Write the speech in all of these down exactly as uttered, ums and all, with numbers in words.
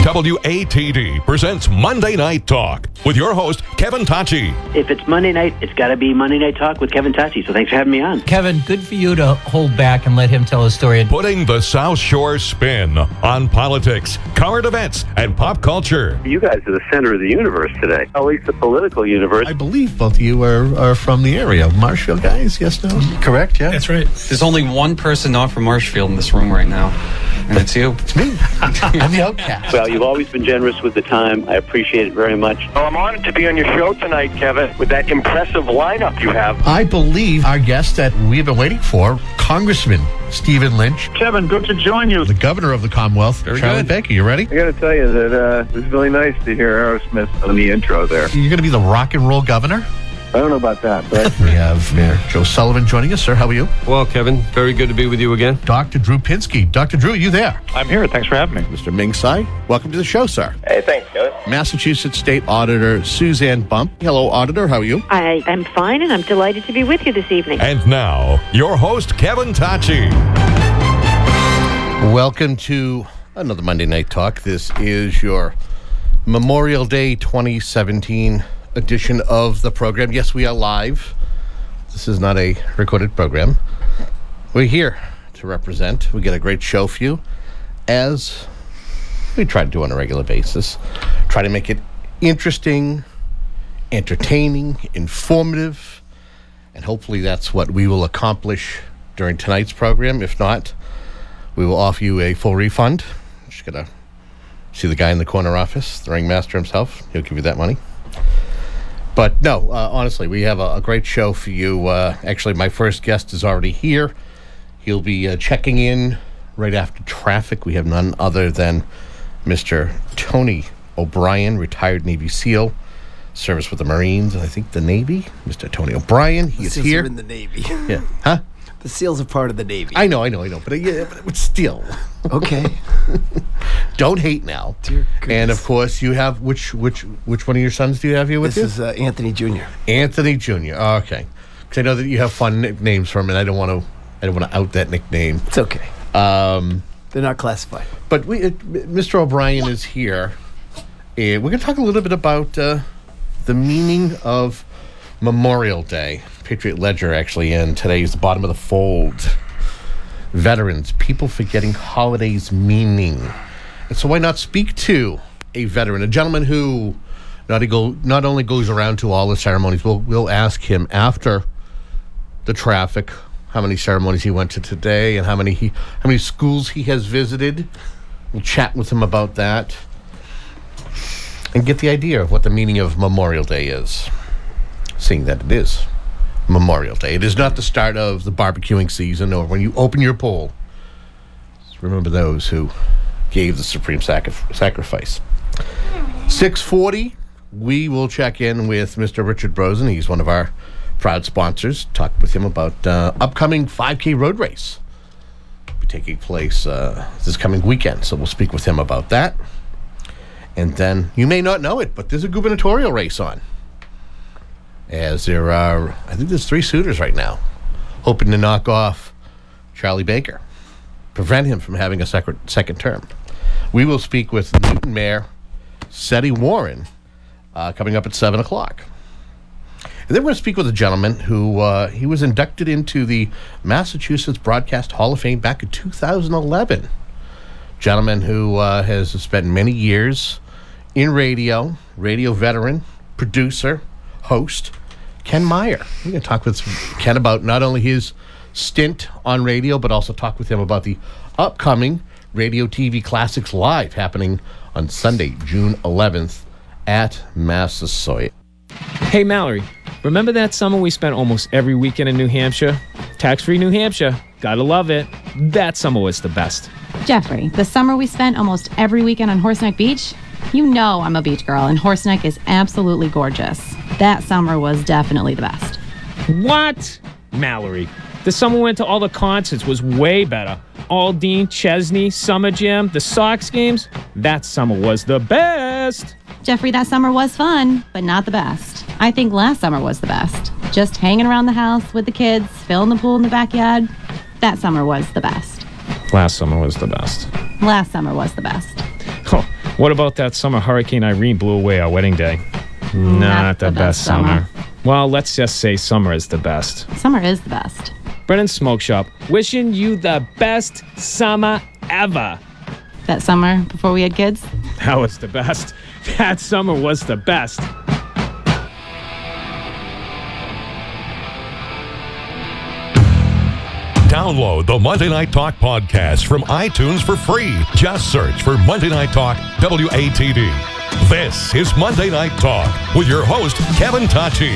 W A T D presents Monday Night Talk with your host, Kevin Tachi. If it's Monday night, it's got to be Monday Night Talk with Kevin Tachi. So thanks for having me on. Kevin, good for you to hold back and let him tell his story. Putting the South Shore spin on politics, current events, and pop culture. You guys are the center of the universe today, at least the political universe. I believe both of you are, are from the area. Marshfield guys, yes, no? Correct, yeah. That's right. There's only one person not from Marshfield in this room right now, and it's you. It's me. I'm the outcast. Well, you've always been generous with the time. I appreciate it very much. Well, I'm honored to be on your show tonight, Kevin, with that impressive lineup you have. I believe our guest that we've been waiting for, Congressman Stephen Lynch. Kevin, good to join you. The governor of the Commonwealth, Very Charlie good. Baker. You ready? I got to tell you that uh, it was really nice to hear Aerosmith on the intro there. You're going to be the rock and roll governor? I don't know about that, but We have Mayor Joe Sullivan joining us. Sir, how are you? Well, Kevin, very good to be with you again. Doctor Drew Pinsky. Doctor Drew, are you there? I'm here. Thanks for having me. Mister Ming Tsai, welcome to the show, sir. Hey, thanks, Kevin. Massachusetts State Auditor Suzanne Bump. Hello, Auditor. How are you? I am fine, and I'm delighted to be with you this evening. And now, your host, Kevin Tachi. Welcome to another Monday Night Talk. This is your Memorial Day twenty seventeen edition of the program. Yes, we are live. This is not a recorded program. We're here to represent. We get a great show for you, as we try to do on a regular basis. Try to make it interesting, entertaining, informative, and hopefully that's what we will accomplish during tonight's program. If not, we will offer you a full refund. Just gotta see the guy in the corner office, the ringmaster himself. He'll give you that money. But no, uh, honestly, we have a, a great show for you. Uh, actually, my first guest is already here. He'll be uh, checking in right after traffic. We have none other than Mister Tony O'Brien, retired Navy SEAL, service with the Marines, and I think the Navy. Mister Tony O'Brien, he the is SEALs here. Are in the Navy. Yeah, huh? The SEALs are part of the Navy. I know, I know, I know, but, uh, yeah, but it's still. Okay. Don't hate now. Dear goodness. And of course, you have which which which one of your sons do you have here with This you? is uh, Anthony Junior Anthony Junior Oh, okay, because I know that you have fun nicknames for him, and I don't want to I don't want to out that nickname. It's okay. Um, They're not classified. but we, uh, Mister O'Brien is here, and we're going to talk a little bit about uh, the meaning of Memorial Day. Patriot Ledger actually in today is the bottom of the fold. Veterans, people forgetting holidays' meaning. And so why not speak to a veteran, a gentleman who not, go, not only goes around to all the ceremonies, we'll, we'll ask him after the traffic how many ceremonies he went to today and how many he, how many schools he has visited. We'll chat with him about that and get the idea of what the meaning of Memorial Day is, seeing that it is Memorial Day. It is not the start of the barbecuing season or when you open your poll. Just remember those who gave the supreme sacri- sacrifice. six forty, we will check in with Mister Richard Brosen. He's one of our proud sponsors. Talk with him about uh, upcoming five K road race. It'll be taking place uh, this coming weekend, so we'll speak with him about that. And then, you may not know it, but there's a gubernatorial race on. As there are, I think there's three suitors right now, hoping to knock off Charlie Baker, prevent him from having a second, second term. We will speak with Newton Mayor Seti Warren uh, coming up at seven o'clock. And then we're going to speak with a gentleman who, uh, he was inducted into the Massachusetts Broadcast Hall of Fame back in two thousand eleven. Gentleman who uh, has spent many years in radio, radio veteran, producer, host, Ken Meyer. We're going to talk with Ken about not only his stint on radio, but also talk with him about the upcoming Radio T V Classics Live happening on Sunday, June eleventh at Massasoit. Hey, Mallory, remember that summer we spent almost every weekend in New Hampshire? Tax-free New Hampshire. Gotta love it. That summer was the best. Jeffrey, the summer we spent almost every weekend on Horseneck Beach? You know I'm a beach girl, and Horseneck is absolutely gorgeous. That summer was definitely the best. What? Mallory, the summer we went to all the concerts was way better. Aldine, Chesney, Summer Jam, the Sox games. That summer was the best. Jeffrey, that summer was fun, but not the best. I think last summer was the best. Just hanging around the house with the kids, filling the pool in the backyard. That summer was the best. Last summer was the best. Last summer was the best. Oh, What about that summer Hurricane Irene blew away our wedding day? Not, Not the, the best, best summer. summer. Well, let's just say summer is the best. Summer is the best. Brennan's Smoke Shop, wishing you the best summer ever. That summer before we had kids? That was the best. That summer was the best. Download the Monday Night Talk podcast from iTunes for free. Just search for Monday Night Talk W A T D. This is Monday Night Talk with your host, Kevin Tachi.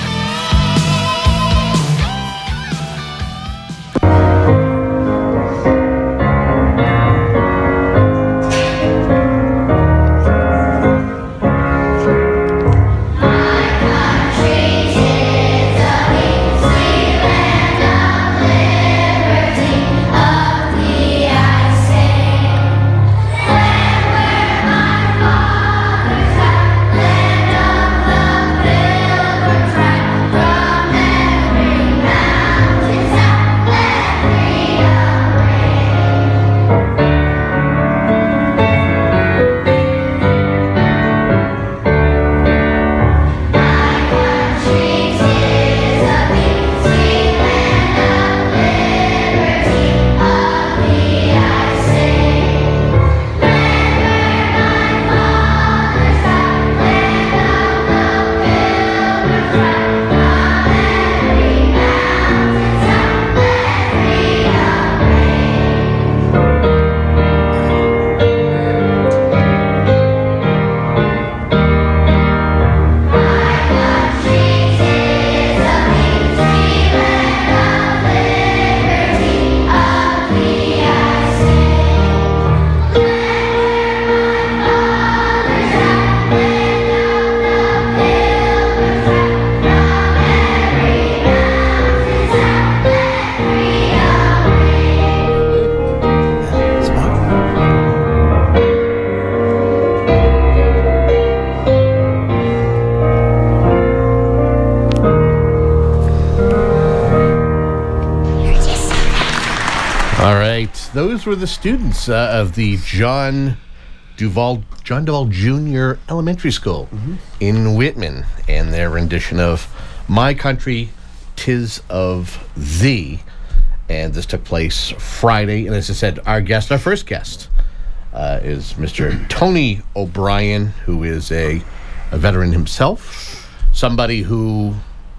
Those were the students uh, of the John Duval John Duval Junior Elementary School mm-hmm. in Whitman, and their rendition of "My Country, 'Tis of Thee." And this took place Friday. And as I said, our guest, our first guest, uh, is Mister Tony O'Brien, who is a, a veteran himself, somebody who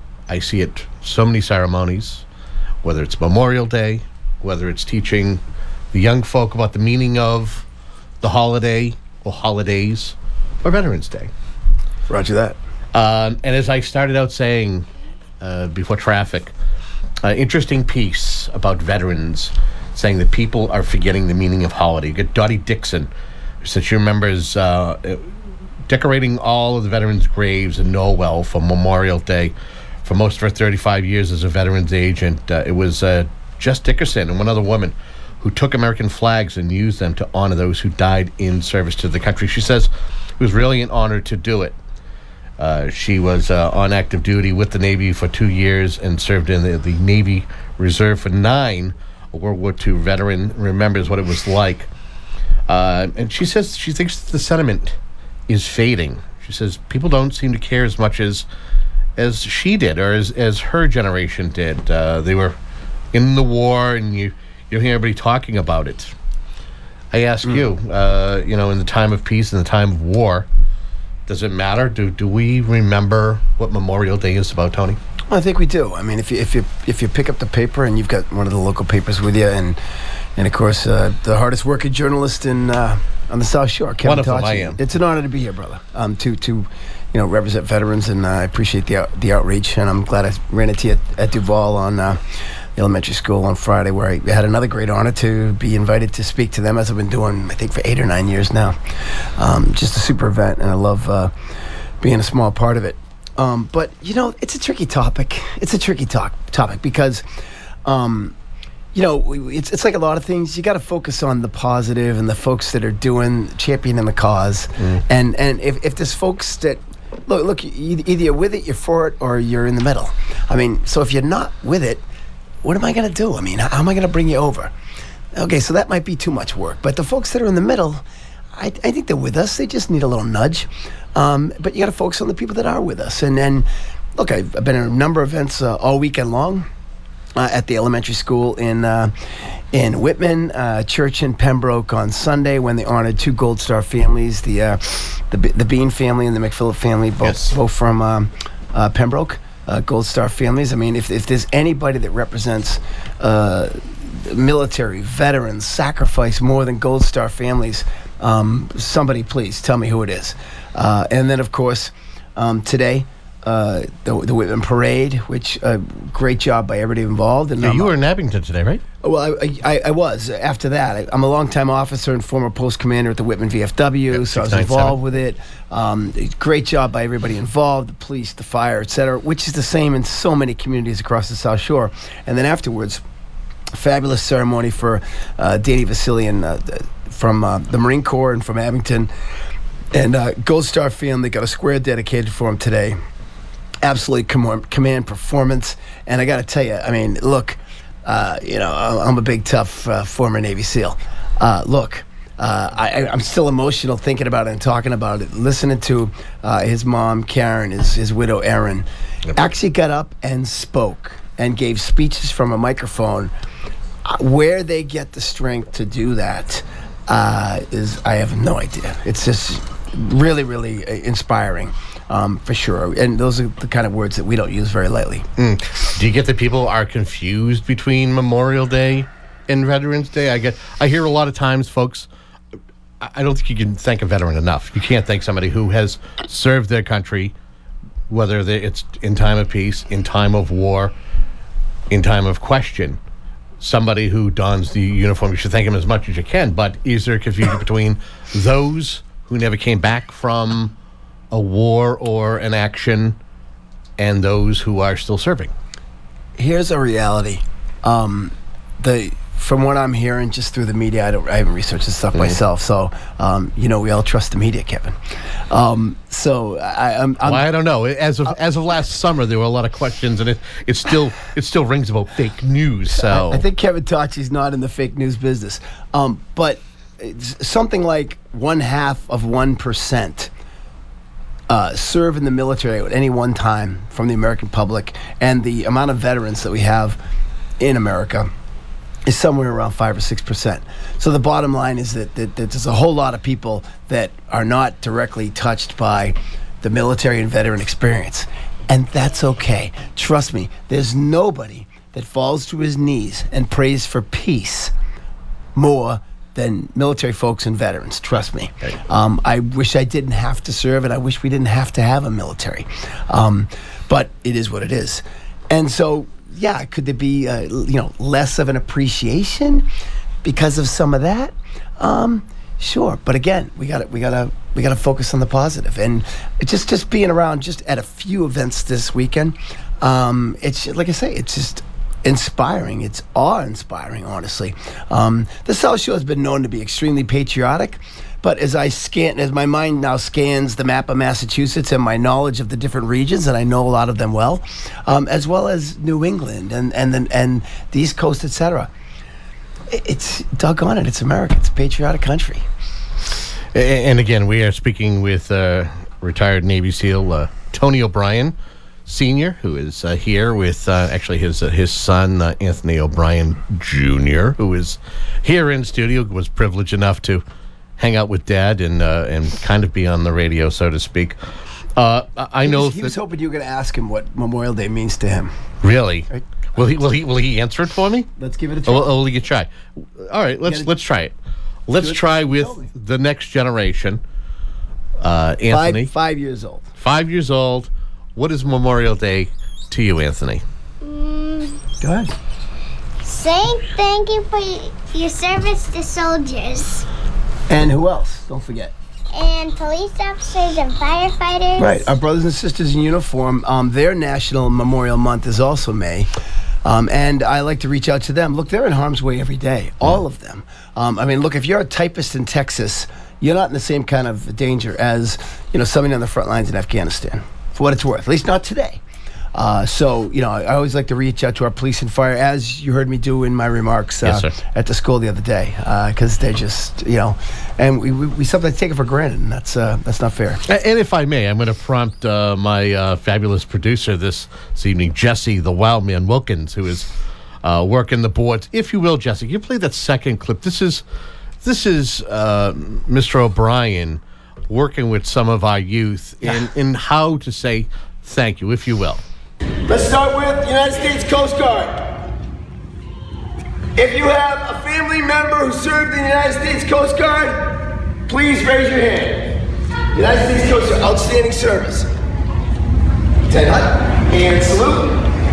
I see at so many ceremonies, whether it's Memorial Day, whether it's teaching the young folk about the meaning of the holiday or holidays or Veterans Day. Roger that. Um, and as I started out saying uh, before traffic, uh, interesting piece about veterans saying that people are forgetting the meaning of holiday. You get Dottie Dixon, who said she remembers uh, decorating all of the veterans' graves in Norwell for Memorial Day. For most of her thirty-five years as a veterans agent, uh, it was uh, Jess Dickerson and one other woman who took American flags and used them to honor those who died in service to the country. She says it was really an honor to do it. Uh, she was uh, on active duty with the Navy for two years and served in the, the Navy Reserve for nine. A World War Two veteran remembers what it was like. Uh, and she says she thinks the sentiment is fading. She says people don't seem to care as much as as she did or as, as her generation did. Uh, they were in the war, and you you hear everybody talking about it. I ask mm. you, uh, you know, in the time of peace, in the time of war, does it matter? Do do we remember what Memorial Day is about, Tony? I think we do. I mean, if you if you if you pick up the paper and you've got one of the local papers with you, and and of course uh, the hardest working journalist in uh, on the South Shore, Kevin One of them Tachi. I am. It's an honor to be here, brother. Um, to to you know represent veterans, and uh, I appreciate the out, the outreach, and I'm glad I ran into you at, at Duval on. Uh, elementary school on Friday, where I had another great honor to be invited to speak to them, as I've been doing, I think, for eight or nine years now. Um, just a super event, and I love uh, being a small part of it. Um, but, you know, it's a tricky topic. It's a tricky talk, topic because, um, you know, it's it's like a lot of things. You got to focus on the positive and the folks that are doing, championing the cause. Mm. And, and if, if there's folks that, look, look, either you're with it, you're for it, or you're in the middle. I mean, so if you're not with it, what am I going to do? I mean, how am I going to bring you over? Okay, so that might be too much work. But the folks that are in the middle, I, I think they're with us. They just need a little nudge. Um, but you got to focus on the people that are with us. And then, look, I've, I've been at a number of events uh, all weekend long uh, at the elementary school in uh, in Whitman, uh, church in Pembroke on Sunday when they honored two Gold Star families, the uh, the, the Bean family and the McPhillip family, both Yes. both from um, uh, Pembroke, uh, Gold Star families. I mean, if if there's anybody that represents uh, military veterans, sacrifice more than Gold Star families, um, somebody please tell me who it is. Uh, and then, of course, um, today. Uh, the, the Whitman Parade, which uh, great job by everybody involved. And Yeah, um, you were in Abington today, right? Well, I, I, I was. After that, I, I'm a longtime officer and former post commander at the Whitman V F W, Yep, so I was six nine seven. involved with it. Um, great job by everybody involved, the police, the fire, et cetera, which is the same in so many communities across the South Shore. And then afterwards, fabulous ceremony for uh, Danny Vasilian uh, from uh, the Marine Corps and from Abington. And uh, Gold Star family got a square dedicated for him today. Absolutely com- command performance. And I got to tell you, I mean, look, uh, you know, I'm a big, tough uh, former Navy SEAL. Uh, look, uh, I, I'm still emotional thinking about it and talking about it. Listening to uh, his mom, Karen, his, his widow, Erin, actually got up and spoke and gave speeches from a microphone. Uh, where they get the strength to do that uh, is, I have no idea. It's just really, really uh, inspiring. Um, for sure. And those are the kind of words that we don't use very lightly. Mm. Do you get that people are confused between Memorial Day and Veterans Day? I get. I hear a lot of times, folks, I I don't think you can thank a veteran enough. You can't thank somebody who has served their country, whether they, it's in time of peace, in time of war, in time of question. Somebody who dons the uniform, you should thank him as much as you can. But is there confusion between those who never came back from a war or an action and those who are still serving? Here's a reality. Um, the from what I'm hearing just through the media, I don't I haven't researched this stuff mm-hmm. myself, so um, you know we all trust the media, Kevin. Um, so I, I'm, I'm well, I don't know. As of uh, as of last summer, there were a lot of questions, and it it still it still rings about fake news. So I, I think Kevin Tachi's not in the fake news business, um, but it's something like one half of one percent. Uh, serve in the military at any one time from the American public, and the amount of veterans that we have in America is somewhere around five or six percent. So the bottom line is that, that, that there's a whole lot of people that are not directly touched by the military and veteran experience, and that's okay. Trust me, there's nobody that falls to his knees and prays for peace more than military folks and veterans. Trust me. Um, I wish I didn't have to serve, and I wish we didn't have to have a military. Um, but it is what it is. And so, yeah, could there be, uh, you know, less of an appreciation because of some of that? Um, sure. But again, we got to we got to we got to focus on the positive. And just just being around just at a few events this weekend, um, it's like I say, it's just inspiring. It's awe-inspiring, honestly. Um, the South Shore has been known to be extremely patriotic, but as I scan, as my mind now scans the map of Massachusetts and my knowledge of the different regions, and I know a lot of them well, um, as well as New England and and the, and the East Coast, et cetera. It's doggone it. It's America. It's a patriotic country. And again, we are speaking with uh, retired Navy SEAL uh, Tony O'Brien, Senior, who is uh, here with uh, actually his uh, his son uh, Anthony O'Brien Junior, who is here in studio. Was privileged enough to hang out with Dad and uh, and kind of be on the radio, so to speak. Uh, I know he was, he was hoping you were going to ask him what Memorial Day means to him. Really? Right? Will he will he will he answer it for me? Let's give it a try. Oh, oh, will you try? All right, let's let's try it. Let's try with the next generation. Uh, Anthony, five, five years old. Five years old. What is Memorial Day to you, Anthony? Mm, Go ahead. Saying thank you for your service to soldiers. And who else? Don't forget. And police officers and firefighters. Right. Our brothers and sisters in uniform, um, their National Memorial Month is also May. Um, and I like to reach out to them. Look, they're in harm's way every day. All of them. Um, I mean, look, if you're a typist in Texas, you're not in the same kind of danger as, you know, somebody on the front lines in Afghanistan. For what it's worth, at least not today. Uh, so, you know, I always like to reach out to our police and fire, as you heard me do in my remarks uh, Yes, sir. at the school the other day, because they're just, you know, and we, we, we sometimes take it for granted, and that's uh, that's not fair. A- And if I may, I'm going to prompt uh, my uh, fabulous producer this, this evening, Jesse the Wild Man Wilkins, who is uh, working the boards. If you will, Jesse, you play that second clip. This is this is uh, Mister O'Brien working with some of our youth in, in how to say thank you, if you will. Let's start with United States Coast Guard. If you have a family member who served in the United States Coast Guard, please raise your hand. United States Coast Guard, outstanding service. Lieutenant Hutt, and salute.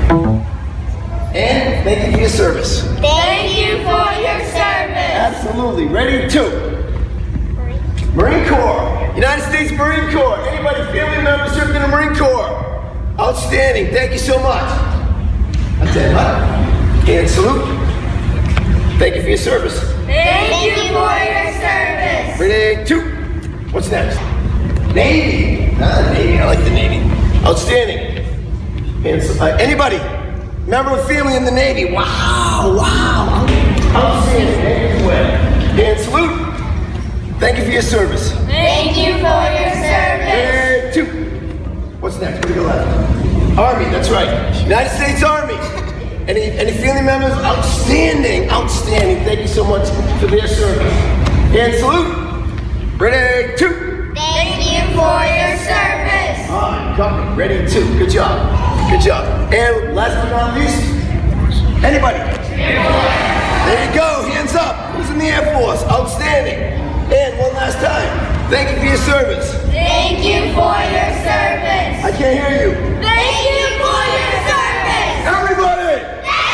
And thank you for your service. Thank you for your service. Absolutely. Ready? Two. Marine Corps. United States Marine Corps. Anybody, family member served in the Marine Corps? Outstanding. Thank you so much. Lieutenant Hutt, and salute. Thank you for your service. Thank you for your service. Ready? Two. What's next? Navy. Ah, Navy. I like the Navy. Outstanding. And uh, anybody, member of family in the Navy? Wow, wow. Outstanding. Thank you. And salute. Thank you for your service. Thank you for your service. And two. What's next? Where do we go left? Army. That's right. United States Army. Any any family members? Outstanding. Outstanding. Thank you so much for their service. And salute. Ready? Two. Thank you for your service. All right, copy. Ready, two. Good job. Good job. And last but not least, anybody? There you go. Hands up. Who's in the Air Force? Outstanding. And one last time. Thank you for your service. Thank you for your service. I can't hear you. Thank you for your service. Everybody.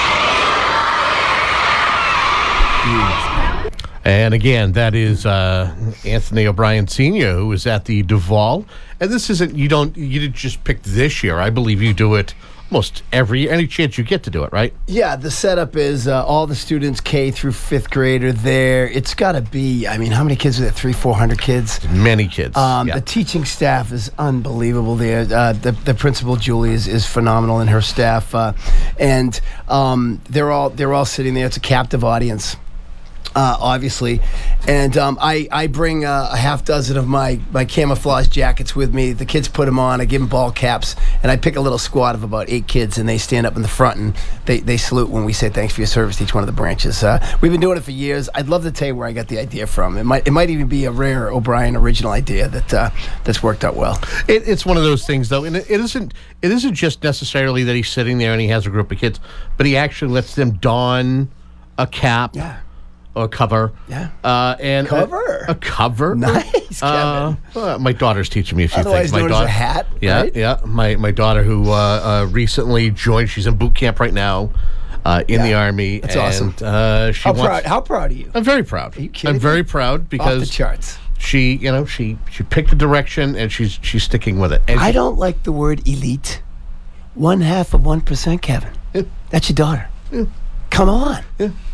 And again, that is uh, Anthony O'Brien Senior, who is at the Duval. And this isn't, you don't, you didn't just pick this year. I believe you do it almost every, any chance you get to do it, right? Yeah, the setup is uh, all the students K through fifth grade are there. It's got to be, I mean, how many kids are there? Three, four hundred kids? Many kids. Um, yeah. The teaching staff is unbelievable there. Uh, the, the principal, Julie, is, is phenomenal, and her staff. Uh, and um, they're all they're all sitting there. It's a captive audience. Uh, obviously, and um, I, I bring uh, a half dozen of my, my camouflage jackets with me. The kids put them on. I give them ball caps, and I pick a little squad of about eight kids, and they stand up in the front, and they, they salute when we say thanks for your service to each one of the branches. Uh, we've been doing it for years. I'd love to tell you where I got the idea from. It might it might even be a rare O'Brien original idea that uh, that's worked out well. It, it's one of those things, though, and it, it isn't it isn't just necessarily that he's sitting there and he has a group of kids, but he actually lets them don a cap. Yeah. Or cover. Yeah. Uh, and Cover? A, a cover. Nice, Uh, well, my daughter's teaching me a few Otherwise things. My known as daughter, a hat, Yeah, right? yeah. My my daughter who uh, uh, recently joined. She's in boot camp right now, uh, in Yeah. the Army. That's and, awesome. Uh, she How wants, proud? How proud are you? I'm very proud. Are you kidding I'm very me? proud because Off the charts. she, you know, she she picked a direction and she's she's sticking with it. And I she- don't like the word elite. One half of one percent, Kevin. Yeah. That's your daughter. Come on.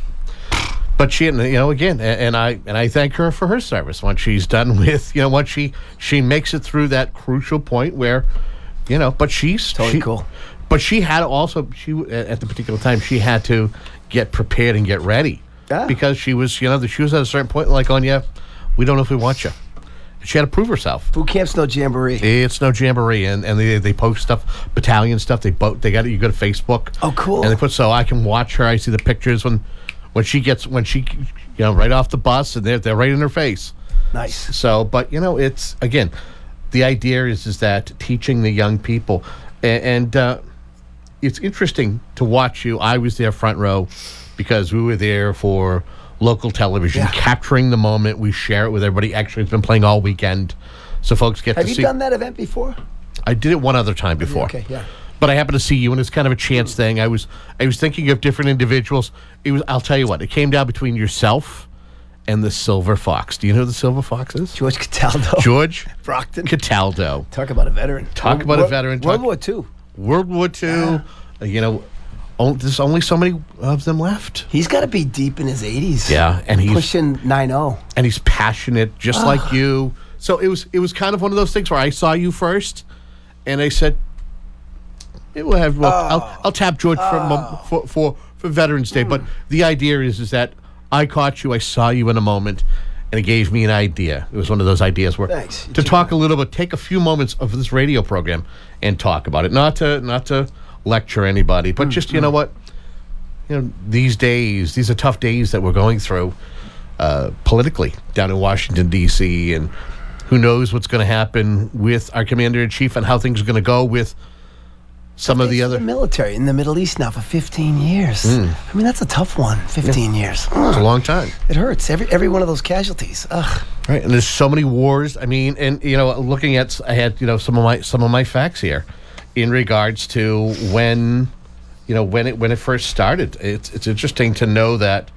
But she, you know, again, and, and I and I thank her for her service. Once she's done with, you know, once she she makes it through that crucial point where, you know, but she's Totally she, cool. But she had also she at the particular time she had to get prepared and get ready Yeah. because she was, you know, she was at a certain point like on yeah, we don't know if we want you. She had to prove herself. Boot camp's no jamboree. It's no jamboree, and, and they they post stuff, battalion stuff. They both they got it. You go to Facebook. Oh, cool. And they put so I can watch her. I see the pictures when. When she gets, when she, you know, right off the bus, and they're they're right in her face. Nice. So, but you know, it's again, the idea is is that teaching the young people, and, and uh, it's interesting to watch you. I was there front row because we were there for local television, Yeah. capturing the moment. We share it with everybody. Actually, it's been playing all weekend, so folks get Have to you see. done that event before? I did it one other time before. Okay, yeah. But I happened to see you, and it's kind of a chance thing. I was, I was thinking of different individuals. It was, I'll tell you what, it came down between yourself and the Silver Fox. Do you know who the Silver Fox is? George Cataldo. George Brockton. Cataldo. Talk about a veteran. Talk World- about a World- veteran. World Talk- War Two. World War Two. Uh, you know, oh, there's only so many of them left. He's got to be deep in his eighties. Yeah, and he's pushing nine oh. and he's passionate, just like you. So it was, it was kind of one of those things where I saw you first, and I said, It will have. Well, Oh. I'll, I'll tap George for, mo- for for for Veterans Day. But the idea is is that I caught you, I saw you in a moment, and it gave me an idea. It was one of those ideas where Thanks. to talk a little bit, take a few moments of this radio program and talk about it. Not to not to lecture anybody, but just you know what, you know, these days, these are tough days that we're going through uh, politically down in Washington D C, and who knows what's going to happen with our commander in chief and how things are going to go with some of the other military in the Middle East now for fifteen years. Mm. I mean, that's a tough one. fifteen years. It's a long time. It hurts. Every every one of those casualties. Ugh. Right, and there's so many wars. I mean, and you know, looking at, I had you know some of my some of my facts here in regards to when, you know, when it when it first started. It's it's interesting to know that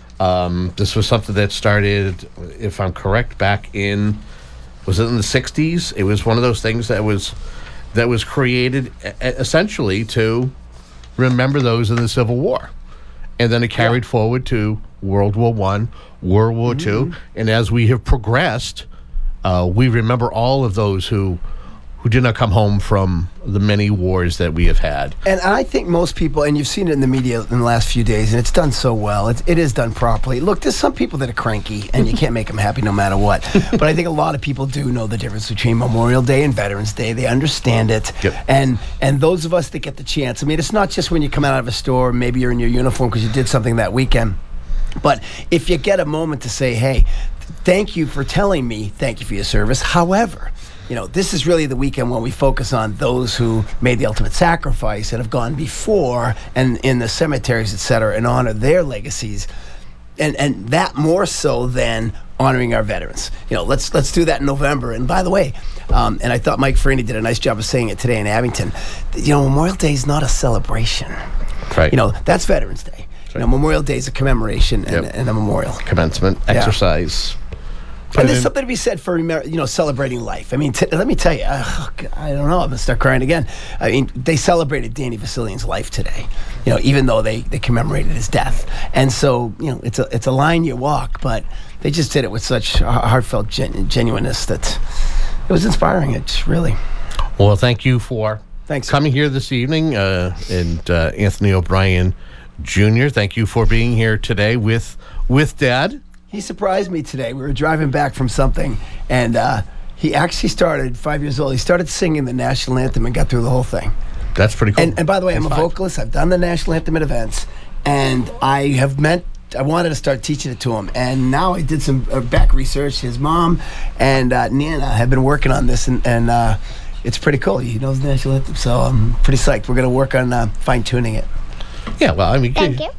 um, this was something that started, if I'm correct, back in, was it in the sixties? It was one of those things that was that was created e- essentially to remember those in the Civil War, and then it carried yeah. forward to World War One, World War Two, and as we have progressed, uh, we remember all of those who who did not come home from the many wars that we have had. And I think most people, and you've seen it in the media in the last few days, and it's done so well. It, it is done properly. Look, there's some people that are cranky, and you can't make them happy no matter what. But I think a lot of people do know the difference between Memorial Day and Veterans Day. They understand it. Yep. And and those of us that get the chance, I mean, it's not just when you come out of a store, maybe you're in your uniform because you did something that weekend. But if you get a moment to say, hey, thank you for telling me, thank you for your service. However, you know, this is really the weekend when we focus on those who made the ultimate sacrifice and have gone before and in the cemeteries, et cetera, and honor their legacies. And and that more so than honoring our veterans. You know, let's let's do that in November. And by the way, um, and I thought Mike Freeney did a nice job of saying it today in Abington, you know, Memorial Day is not a celebration. Right. You know, that's Veterans Day. You know, Memorial Day is a commemoration and, Yep. and a memorial. Commencement, Yeah. exercise. And there's something to be said for, you know, celebrating life. I mean, t- let me tell you, uh, I don't know, I'm going to start crying again. I mean, they celebrated Danny Vasilian's life today, you know, even though they, they commemorated his death. And so, you know, it's a it's a line you walk, but they just did it with such heartfelt gen- genuineness that it was inspiring. It's really. Well, thank you for Thanks. coming here this evening. Uh, and uh, Anthony O'Brien Junior, thank you for being here today with with Dad. He surprised me today. We were driving back from something, and uh, he actually started, five years old, he started singing the national anthem and got through the whole thing. That's pretty cool. And, and by the way, I'm a That's vocalist. I've done the national anthem at events, and I have meant, I wanted to start teaching it to him. And now I did some uh, back research. His mom and uh, Nana have been working on this, and, and uh, it's pretty cool. He knows the national anthem, so I'm pretty psyched. We're going to work on uh, fine-tuning it. Yeah, well, I mean... Thank you.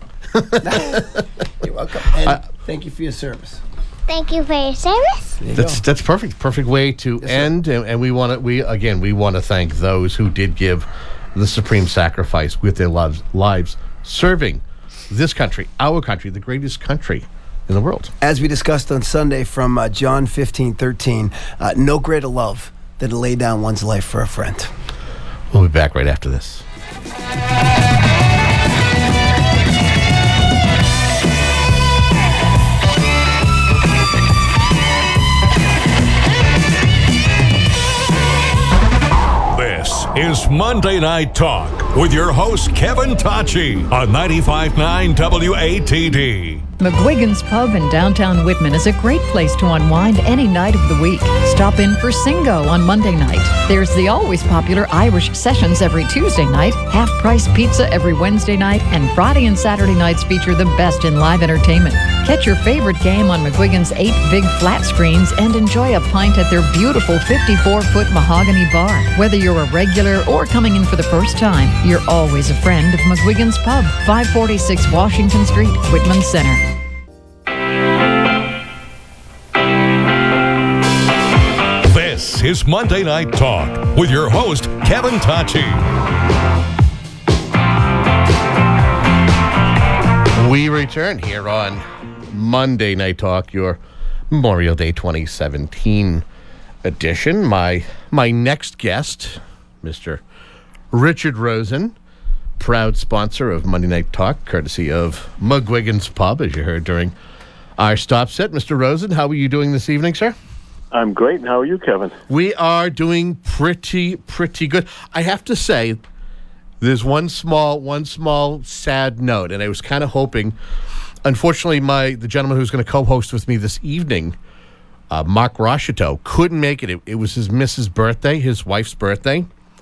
You're welcome. And Uh, thank you for your service. Thank you for your service. There you That's go. that's perfect. Perfect way to Yes, sir. end, and, and we want to we again we want to thank those who did give the supreme sacrifice with their lives, lives serving this country, our country, the greatest country in the world. As we discussed on Sunday from uh, John fifteen thirteen, uh, no greater love than to lay down one's life for a friend. We'll be back right after this. This is Monday Night Talk with your host, Kevin Tachi, on ninety-five point nine W A T D. McGuigan's Pub in downtown Whitman is a great place to unwind any night of the week. Stop in for Singo on Monday night. There's the always popular Irish Sessions every Tuesday night, half-price pizza every Wednesday night, and Friday and Saturday nights feature the best in live entertainment. Catch your favorite game on McGuigan's eight big flat screens and enjoy a pint at their beautiful fifty-four foot mahogany bar. Whether you're a regular or coming in for the first time, you're always a friend of McGuigan's Pub, five forty-six Washington Street, Whitman Center. This is Monday Night Talk with your host, Kevin Tachi. We return here on Monday Night Talk, your Memorial Day twenty seventeen edition. My my next guest, Mister Richard Rosen, proud sponsor of Monday Night Talk, courtesy of McGuigan's Pub, as you heard during our stop set. Mister Rosen, how are you doing this evening, sir? I'm great. And how are you, Kevin? We are doing pretty, pretty good. I have to say, There's one small, one small sad note, and I was kind of hoping. Unfortunately, my the gentleman who's going to co-host with me this evening, uh, Mark Rocheteau, couldn't make it. it. It was his missus' birthday, his wife's birthday,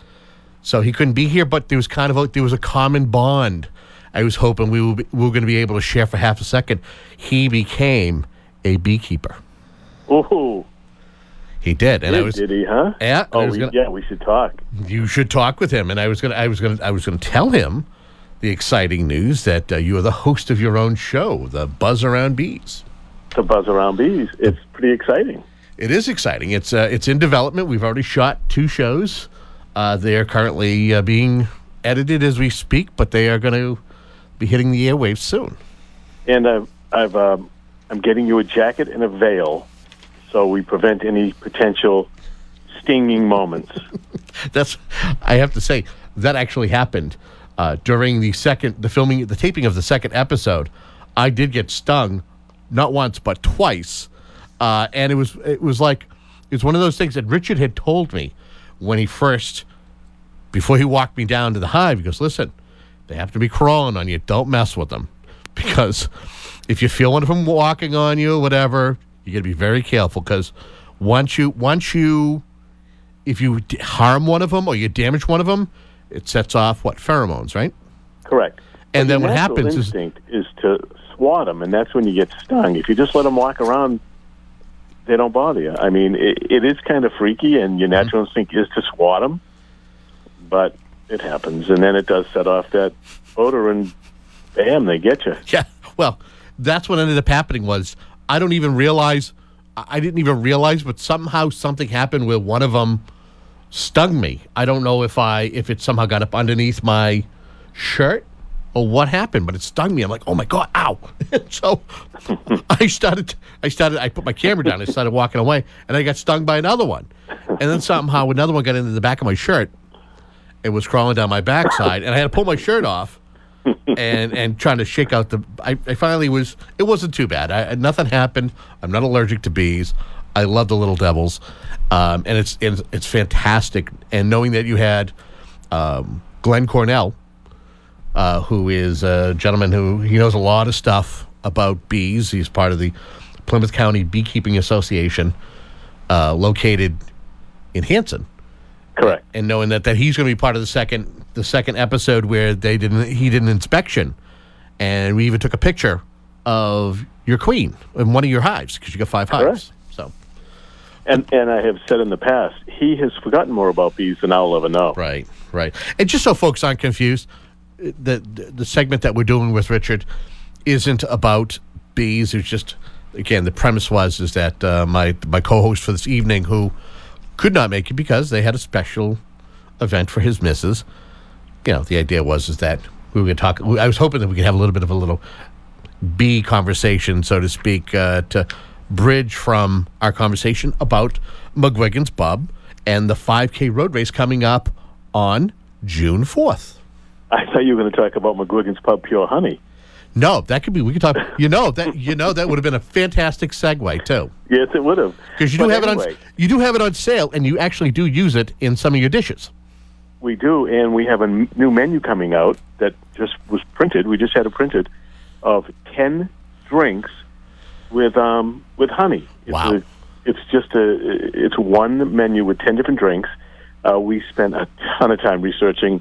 so he couldn't be here. But there was kind of a, there was a common bond. I was hoping we were, we were going to be able to share for half a second. He became a beekeeper. Ooh. He did, and did, I was. Did he? Huh? Yeah. Oh, I was we, gonna, yeah. We should talk. You should talk with him, and I was gonna. I was gonna. I was gonna tell him the exciting news that uh, you are the host of your own show, the Buzz Around Bees. The Buzz Around Bees. It's pretty exciting. It is exciting. It's uh, it's in development. We've already shot two shows. Uh, they are currently uh, being edited as we speak, but they are going to be hitting the airwaves soon. And I've, I've um, I'm getting you a jacket and a veil, so we prevent any potential stinging moments. That's, I have to say, that actually happened uh, during the second, the filming, the taping of the second episode. I did get stung, not once but twice, uh, and it was it was like it was one of those things that Richard had told me when he first, before he walked me down to the hive. He goes, "Listen, they have to be crawling on you. Don't mess with them, because if you feel one of them walking on you, or whatever, you got to be very careful, because once you once you if you d- harm one of them or you damage one of them, it sets off what pheromones, right? Correct. And but then the what natural happens instinct is, is to swat them, and that's when you get stung. If you just let them walk around, they don't bother you. I mean, it, it is kind of freaky, and your natural mm-hmm. instinct is to swat them, but it happens, and then it does set off that odor, and bam, they get you. Yeah. Well, that's what ended up happening. Was I don't even realize. I didn't even realize, but somehow something happened where one of them stung me. I don't know if I if it somehow got up underneath my shirt or what happened, but it stung me. I'm like, oh my God, ow! So I started, I started, I put my camera down. I started walking away, and I got stung by another one. And then somehow another one got into the back of my shirt. It was crawling down my backside, and I had to pull my shirt off and and trying to shake out the. I, I finally was. It wasn't too bad. I, nothing happened. I'm not allergic to bees. I love the little devils, um, and it's, it's it's fantastic. And knowing that you had um, Glenn Cornell, uh, who is a gentleman who he knows a lot of stuff about bees. He's part of the Plymouth County Beekeeping Association, uh, located in Hanson. Correct. And knowing that, that he's going to be part of the second the second episode where they did an, he did an inspection, and we even took a picture of your queen in one of your hives, because you got five Correct. hives. So, and and I have said in the past, he has forgotten more about bees than I'll ever know. Right, right. And just so folks aren't confused, the the, the segment that we're doing with Richard isn't about bees. It's just, again, the premise was is that uh, my my co-host for this evening, who could not make it because they had a special event for his missus. You know, the idea was is that we were going to talk. I was hoping that we could have a little bit of a little bee conversation, so to speak, uh, to bridge from our conversation about McGuigan's Pub and the five K road race coming up on June fourth. I thought you were going to talk about McGuigan's Pub Pure Honey. No, that could be. We could talk. You know that. You know that would have been a fantastic segue too. Yes, it would have. Because you do but have anyway, it on. You do have it on sale, and you actually do use it in some of your dishes. We do, and we have a n- new menu coming out that just was printed. We just had it printed of ten drinks with um with honey. It's wow! A, it's just a it's one menu with ten different drinks. Uh, we spent a ton of time researching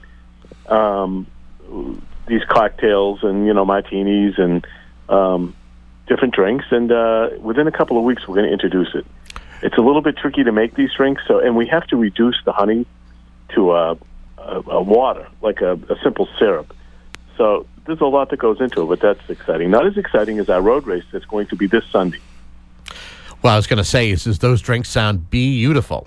um, these cocktails and you know martinis and um, different drinks, and uh, within a couple of weeks we're going to introduce it. It's a little bit tricky to make these drinks, so and we have to reduce the honey to a, a, a water, like a, a simple syrup. So there's a lot that goes into it, but that's exciting. Not as exciting as our road race that's going to be this Sunday. Well, I was going to say is, is those drinks sound beautiful.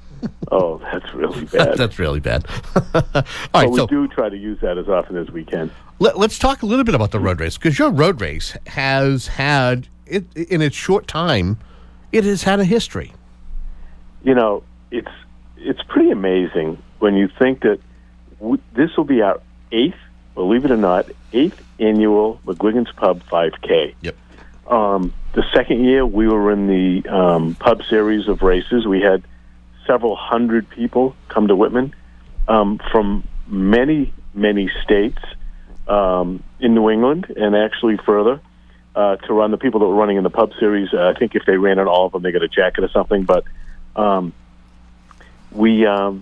Oh, that's really bad. That's really bad. All right, but we so, do try to use that as often as we can. Let, let's talk a little bit about the road race, because your road race has had, it, in its short time, it has had a history. You know, it's it's pretty amazing when you think that w- this will be our eighth, believe it or not, eighth annual McGuigan's Pub five K. Yep. Um, the second year, we were in the um, pub series of races. We had several hundred people come to Whitman um, from many many states um, in New England and actually further uh, to run the people that were running in the pub series. Uh, I think if they ran it all of them, they got a jacket or something. But um, we, um,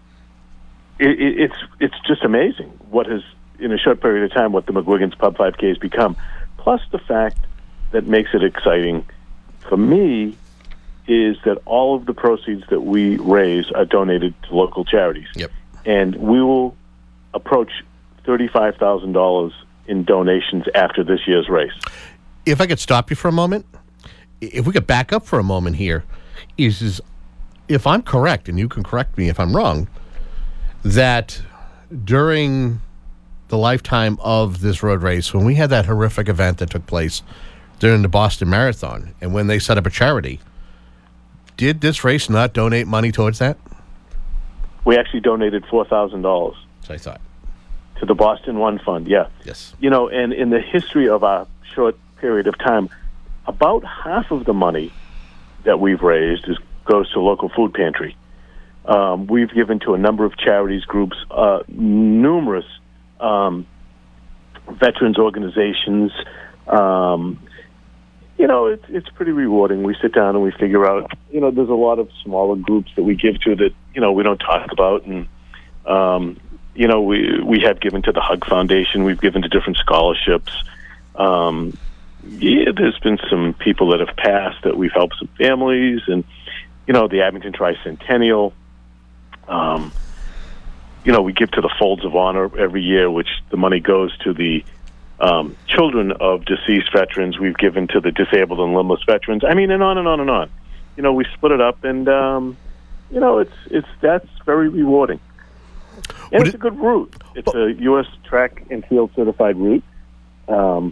it, it, it's it's just amazing what has, in a short period of time, what the McGuigan's Pub five K has become. Plus the fact that makes it exciting for me is that all of the proceeds that we raise are donated to local charities. Yep. And we will approach thirty-five thousand dollars in donations after this year's race. If I could stop you for a moment, if we could back up for a moment here, is, is if I'm correct, and you can correct me if I'm wrong, that during the lifetime of this road race, when we had that horrific event that took place during the Boston Marathon, and when they set up a charity, did this race not donate money towards that? We actually donated four thousand dollars. So I thought. To the Boston One Fund, yeah. Yes. You know, and in the history of our short period of time, about half of the money that we've raised is goes to local food pantry. Um, we've given to a number of charities, groups, uh, numerous um, veterans organizations. Um, you know, it's it's pretty rewarding. We sit down and we figure out, you know, there's a lot of smaller groups that we give to that, you know, we don't talk about. And, um, you know, we we have given to the Hug Foundation. We've given to different scholarships. Um, yeah, there's been some people that have passed that we've helped some families. And, you know, the Abington Tricentennial. Um, you know, we give to the Folds of Honor every year, which the money goes to the um, children of deceased veterans. We've given to the disabled and limbless veterans. I mean, and on and on and on. You know, we split it up, and um, you know, it's it's that's very rewarding. And Would it's it, a good route. It's a U S track and field certified route. Um,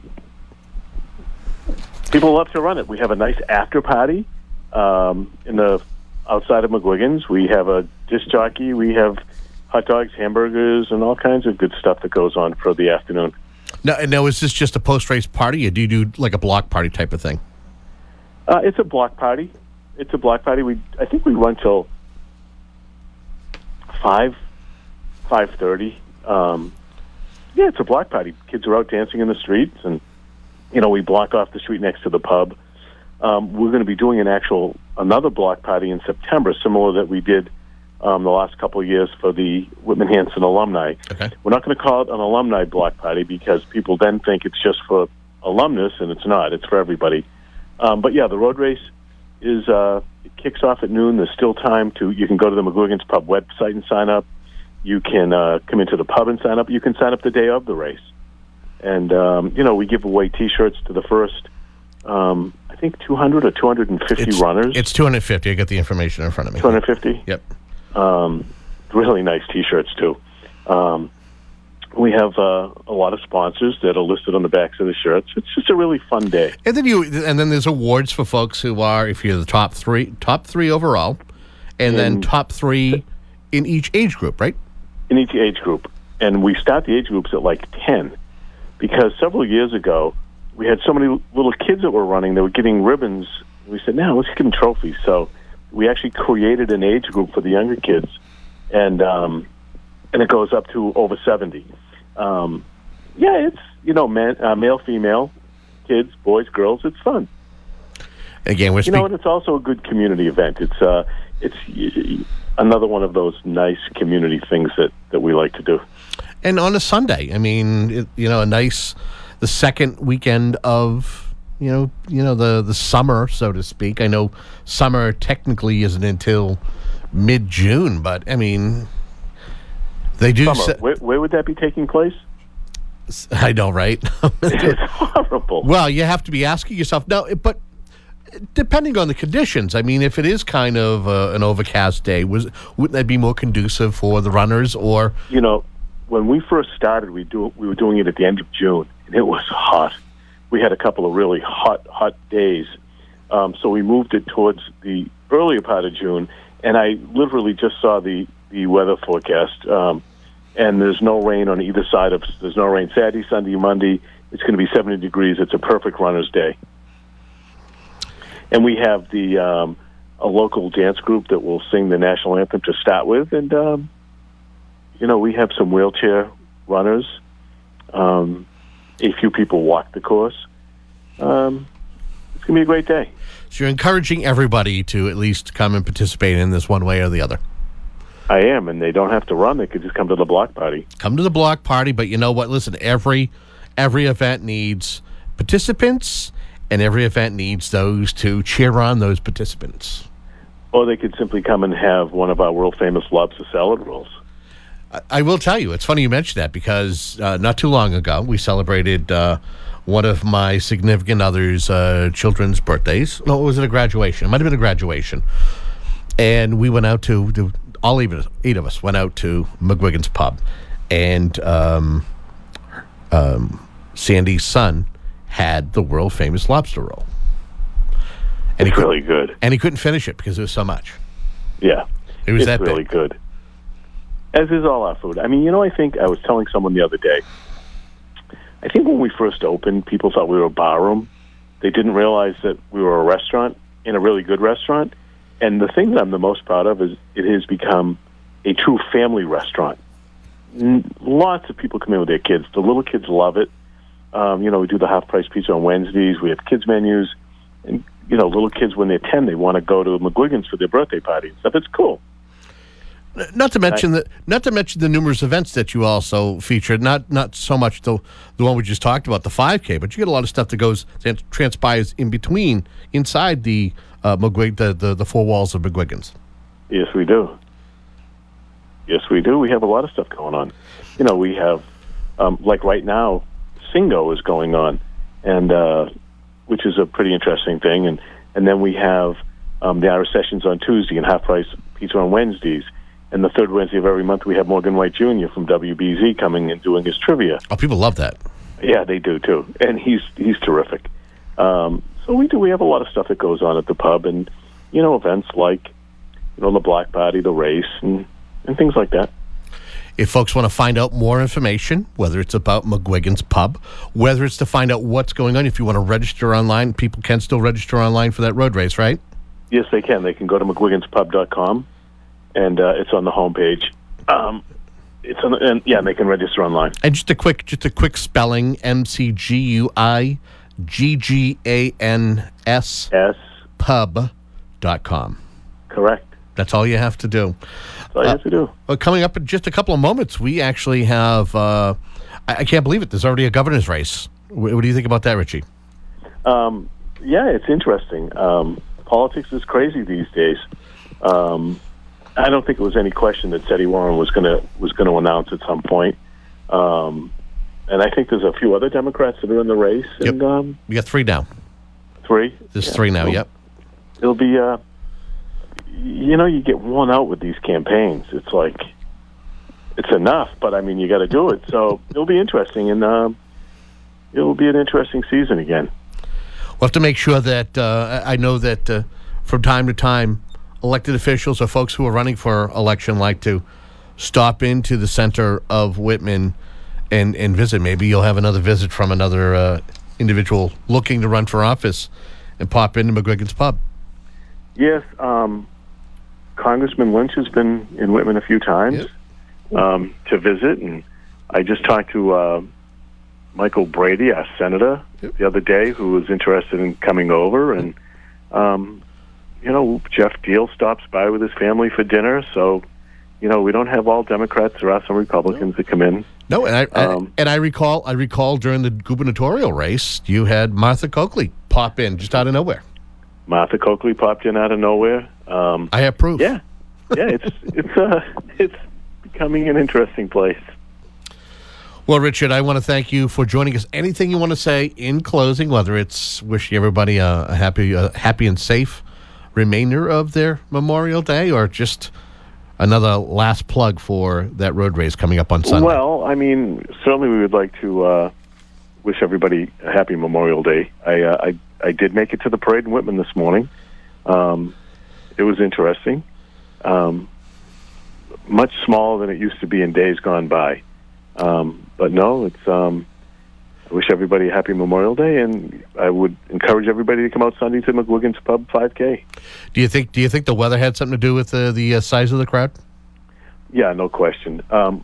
people love to run it. We have a nice after party um, in the outside of McGuigan's. We have a disc jockey. We have hot dogs, hamburgers, and all kinds of good stuff that goes on for the afternoon. Now, now is this just a post-race party, or do you do like a block party type of thing? Uh, it's a block party. It's a block party. We I think we run till five, five thirty. Um, yeah, it's a block party. Kids are out dancing in the streets, and you know we block off the street next to the pub. Um, we're going to be doing an actual another block party in September, similar that we did um, the last couple of years for the Whitman Hanson alumni. Okay. We're not going to call it an alumni block party because people then think it's just for alumnus, and it's not. It's for everybody. Um, but yeah, the road race is uh, it kicks off at noon. There's still time to. You can go to the McGuigan's Pub website and sign up. You can uh, come into the pub and sign up. You can sign up the day of the race, and um, you know we give away T-shirts to the first. Um, I think two hundred or two hundred fifty it's, runners. It's two hundred fifty. I got the information in front of me. two hundred fifty. Yep. Um, really nice T-shirts too. Um, we have uh, a lot of sponsors that are listed on the backs of the shirts. It's just a really fun day. And then you, and then there's awards for folks who are, if you're the top three, top three overall, and In- then top three in each age group, right? In each age group, and we start the age groups at like ten, because several years ago we had so many little kids that were running. They were getting ribbons. We said, "Now let's give them trophies." So we actually created an age group for the younger kids, and um, and it goes up to over seventy. Um, yeah, it's you know, man, uh, male, female, kids, boys, girls. It's fun. Again, we're you speak- know, and it's also a good community event. It's uh, it's y- another one of those nice community things that, that we like to do. And on a Sunday, I mean, it, you know, a nice, the second weekend of, you know, you know the, the summer, so to speak. I know summer technically isn't until mid-June, but, I mean, they do... Summer. Se- where, where would that be taking place? I know, right? It's horrible. Well, you have to be asking yourself, no, but... Depending on the conditions, I mean, if it is kind of uh, an overcast day, was wouldn't that be more conducive for the runners? Or you know, when we first started, we do we were doing it at the end of June, and it was hot. We had a couple of really hot, hot days, um, so we moved it towards the earlier part of June. And I literally just saw the the weather forecast, um, and there's no rain on either side of. There's no rain Saturday, Sunday, Monday. It's going to be seventy degrees. It's a perfect runner's day. And we have the um, a local dance group that will sing the national anthem to start with, and um, you know we have some wheelchair runners. Um, a few people walk the course. Um, it's going to be a great day. So you're encouraging everybody to at least come and participate in this one way or the other. I am, and they don't have to run. They could just come to the block party. Come to the block party, but you know what? Listen, every every event needs participants, and every event needs those to cheer on those participants. Or they could simply come and have one of our world-famous lobster salad rolls. I, I will tell you, it's funny you mentioned that, because uh, not too long ago, we celebrated uh, one of my significant other's uh, children's birthdays. No, was it a graduation? It might have been a graduation. And we went out to, to all eight of us, eight of us went out to McGuigan's Pub. And um, um, Sandy's son had the world-famous lobster roll. And it's he really good. And he couldn't finish it because it was so much. Yeah. It was it's that really big. good. As is all our food. I mean, you know, I think I was telling someone the other day, I think when we first opened, people thought we were a barroom. They didn't realize that we were a restaurant, and a really good restaurant. And the thing that I'm the most proud of is it has become a true family restaurant. N- lots of people come in with their kids. The little kids love it. Um, you know, we do the half-price pizza on Wednesdays. We have kids' menus. And, you know, little kids, when they're ten, they want to go to McGuigan's for their birthday party and stuff. It's cool. Not to mention the not to mention the numerous events that you also featured. Not not so much the the one we just talked about, the five K, but you get a lot of stuff that goes that transpires in between, inside the uh, McGuig the, the the four walls of McGuigan's. Yes, we do. Yes, we do. We have a lot of stuff going on. You know, we have um, like right now, Singo is going on, and uh, which is a pretty interesting thing. And and then we have um, the Irish Sessions on Tuesday and half price pizza on Wednesdays. And the third Wednesday of every month, we have Morgan White Junior from W B Z coming and doing his trivia. Oh, people love that. Yeah, they do too, and he's he's terrific. Um, so we do. We have a lot of stuff that goes on at the pub, and you know, events like you know the block party, the race, and and things like that. If folks want to find out more information, whether it's about McGuigan's Pub, whether it's to find out what's going on, if you want to register online, people can still register online for that road race, right? Yes, they can. They can go to McGuigan's Pub dot com. And uh, it's on the homepage. Um, it's on, the, and yeah, they can register online. And just a quick, just a quick spelling: M C G U I G G A N S S pub dot com. Correct. That's all you have to do. That's all you uh, have to do. Well, coming up in just a couple of moments, we actually have. Uh, I, I can't believe it. There's already a governor's race. What, what do you think about that, Richie? Um, yeah, it's interesting. Um, politics is crazy these days. Um, I don't think it was any question that Seti Warren was going to was going to announce at some point. Um, and I think there's a few other Democrats that are in the race. And, yep. um, we got three now. Three? There's yeah, three now, it'll, yep. It'll be, uh, you know, you get worn out with these campaigns. It's like, it's enough, but I mean, you got to do it. So it'll be interesting, and um, it'll be an interesting season again. We'll have to make sure that, uh, I know that uh, from time to time, elected officials or folks who are running for election like to stop into the center of Whitman and, and visit. Maybe you'll have another visit from another uh, individual looking to run for office and pop into McGuigan's Pub. Yes, um, Congressman Lynch has been in Whitman a few times yep. um, to visit, and I just talked to uh, Michael Brady, our senator, yep. the other day, who was interested in coming over, and um, you know, Jeff Deal stops by with his family for dinner, so, you know, we don't have all Democrats. There are some Republicans no. that come in. No, and I, um, I and I recall I recall during the gubernatorial race, you had Martha Coakley pop in just out of nowhere. Martha Coakley popped in out of nowhere. Um, I have proof. Yeah, yeah, it's it's uh, it's becoming an interesting place. Well, Richard, I want to thank you for joining us. Anything you want to say in closing, whether it's wishing everybody a, a happy, a happy and safe remainder of their Memorial Day, or just another last plug for that road race coming up on Sunday? Well, I mean, certainly we would like to uh, wish everybody a happy Memorial Day. I, uh, I I did make it to the parade in Whitman this morning. Um, it was interesting. Um, much smaller than it used to be in days gone by. Um, but no, it's... Um, I wish everybody a happy Memorial Day, and I would encourage everybody to come out Sunday to McGuigan's Pub five K. Do you think? Do you think the weather had something to do with the the uh, size of the crowd? Yeah, no question. Um,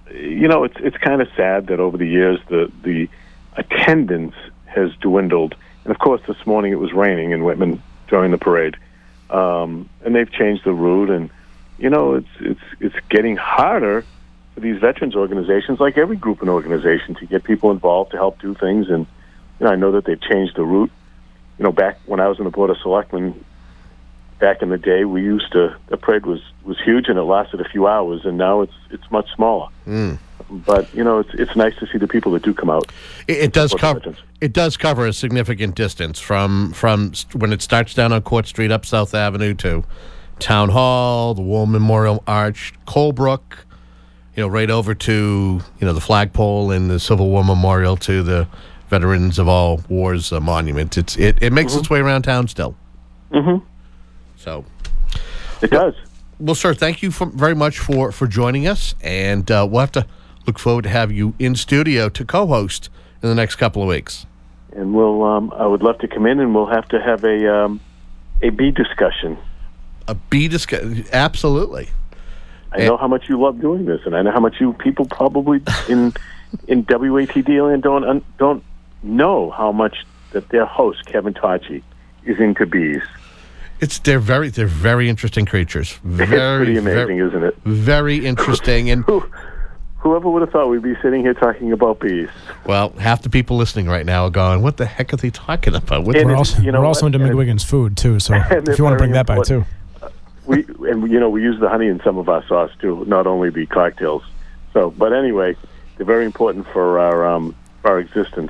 you know, it's it's kind of sad that over the years the the attendance has dwindled. And of course, this morning it was raining in Whitman during the parade, um, and they've changed the route. And you know, it's it's it's getting harder for these veterans organizations, like every group and organization, to get people involved to help do things. And you know, I know that they've changed the route. You know, back when I was on the Board of Selectmen, back in the day, we used to, the parade was, was huge and it lasted a few hours, and now it's it's much smaller. Mm. But, you know, it's it's nice to see the people that do come out. It, it does cover it does cover a significant distance from, from when it starts down on Court Street up South Avenue to Town Hall, the War Memorial Arch, Colebrook, you know, right over to, you know, the flagpole and the Civil War Memorial to the Veterans of All Wars uh, Monument. It's It, it makes mm-hmm. its way around town still. Mm-hmm. So it does. Well, sir, thank you for, very much for, for joining us, and uh, we'll have to look forward to have you in studio to co-host in the next couple of weeks. And we'll, um, I would love to come in, and we'll have to have a um, a bee discussion. A bee discussion, absolutely. I and know how much you love doing this, and I know how much you people probably in in W A T D land don't don't know how much that their host Kevin Tachi is into bees. It's they're very they're very interesting creatures. Very, it's pretty amazing, very, isn't it? Very interesting. And Who, whoever would have thought we'd be sitting here talking about bees? Well, half the people listening right now are going, "What the heck are they talking about?" What we're also, you know we're also into McGuigan's food too. So if you want to bring that back too, uh, we and you know we use the honey in some of our sauce too, not only the cocktails. So, but anyway, they're very important for our um, for our existence.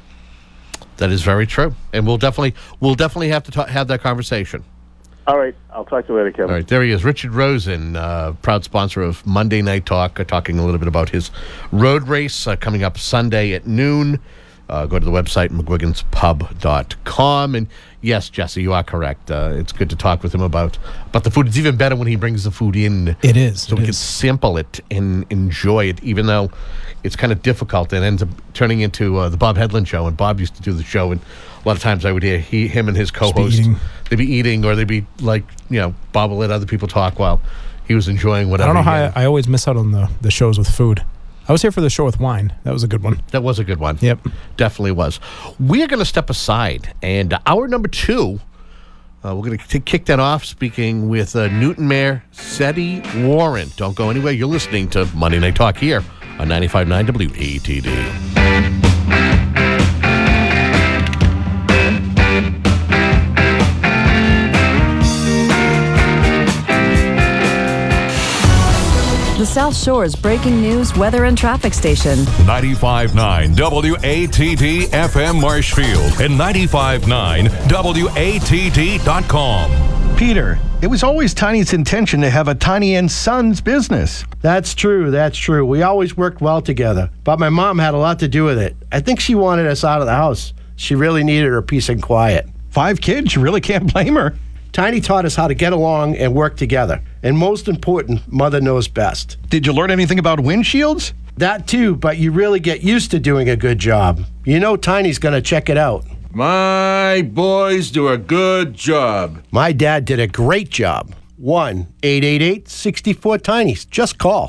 That is very true, and we'll definitely we'll definitely have to ta- have that conversation. All right. I'll talk to you later, Kevin. All right. There he is. Richard Rosen, uh, proud sponsor of Monday Night Talk, uh, talking a little bit about his road race uh, coming up Sunday at noon. Uh, go to the website, mcguigans pub dot com. And yes, Jesse, you are correct. Uh, it's good to talk with him about, about the food. It's even better when he brings the food in. It is. So it we is. can sample it and enjoy it, even though it's kind of difficult. It ends up turning into uh, the Bob Hedlund show, and Bob used to do the show, and a lot of times I would hear he, him and his co-host, they'd be eating, or they'd be like, you know, Bob would let other people talk while he was enjoying whatever. I don't know how I, I always miss out on the, the shows with food. I was here for the show with wine. That was a good one. That was a good one. Yep. Definitely was. We are going to step aside, and uh, hour number two, uh, we're going to kick that off speaking with uh, Newton Mayor Seti Warren. Don't go anywhere. You're listening to Monday Night Talk here on ninety-five point nine W A T D. The South Shore's breaking news, weather, and traffic station. ninety-five point nine W A T D F M Marshfield and ninety-five point nine W A T D dot com. Peter, it was always Tiny's intention to have a Tiny and Sons business. That's true, that's true. We always worked well together, but my mom had a lot to do with it. I think she wanted us out of the house. She really needed her peace and quiet. Five kids, you really can't blame her. Tiny taught us how to get along and work together. And most important, Mother knows best. Did you learn anything about windshields? That too, but you really get used to doing a good job. You know Tiny's going to check it out. My boys do a good job. My dad did a great job. one eight eight eight, six four, Tinys. Just call.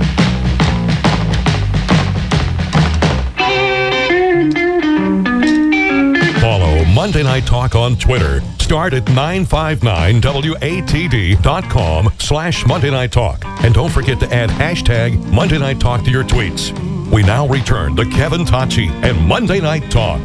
Follow Monday Night Talk on Twitter. Start at nine five nine W A T D dot com slash Monday Night Talk. And don't forget to add hashtag Monday Night Talk to your tweets. We now return to Kevin Tachi and Monday Night Talk.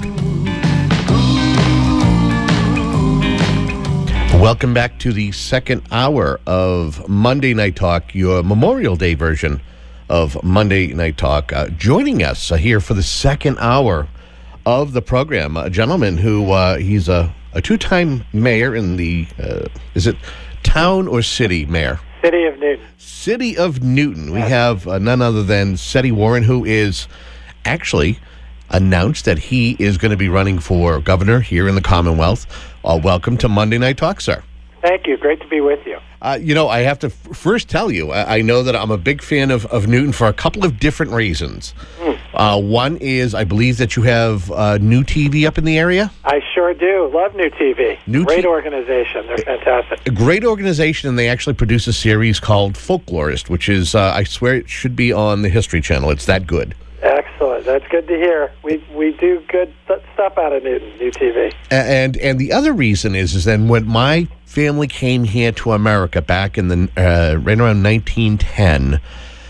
Welcome back to the second hour of Monday Night Talk, your Memorial Day version of Monday Night Talk. Uh, joining us uh, here for the second hour of the program, a gentleman who uh, he's a, a two-time mayor in the, uh, is it town or city mayor? City of Newton. City of Newton. We have uh, none other than Seti Warren, who is actually announced that he is going to be running for governor here in the Commonwealth. Uh, welcome to Monday Night Talk, sir. Thank you. Great to be with you. Uh, you know, I have to f- first tell you, I-, I know that I'm a big fan of, of Newton for a couple of different reasons. Mm. Uh, one is, I believe that you have uh, New T V up in the area. I sure do. Love New T V. New Great T- organization. They're fantastic. A great organization, and they actually produce a series called Folklorist, which is, uh, I swear, it should be on the History Channel. It's that good. Excellent. That's good to hear. We we do good th- stuff out of Newton, New T V. And and the other reason is is then when my family came here to America back in the uh, right around nineteen ten,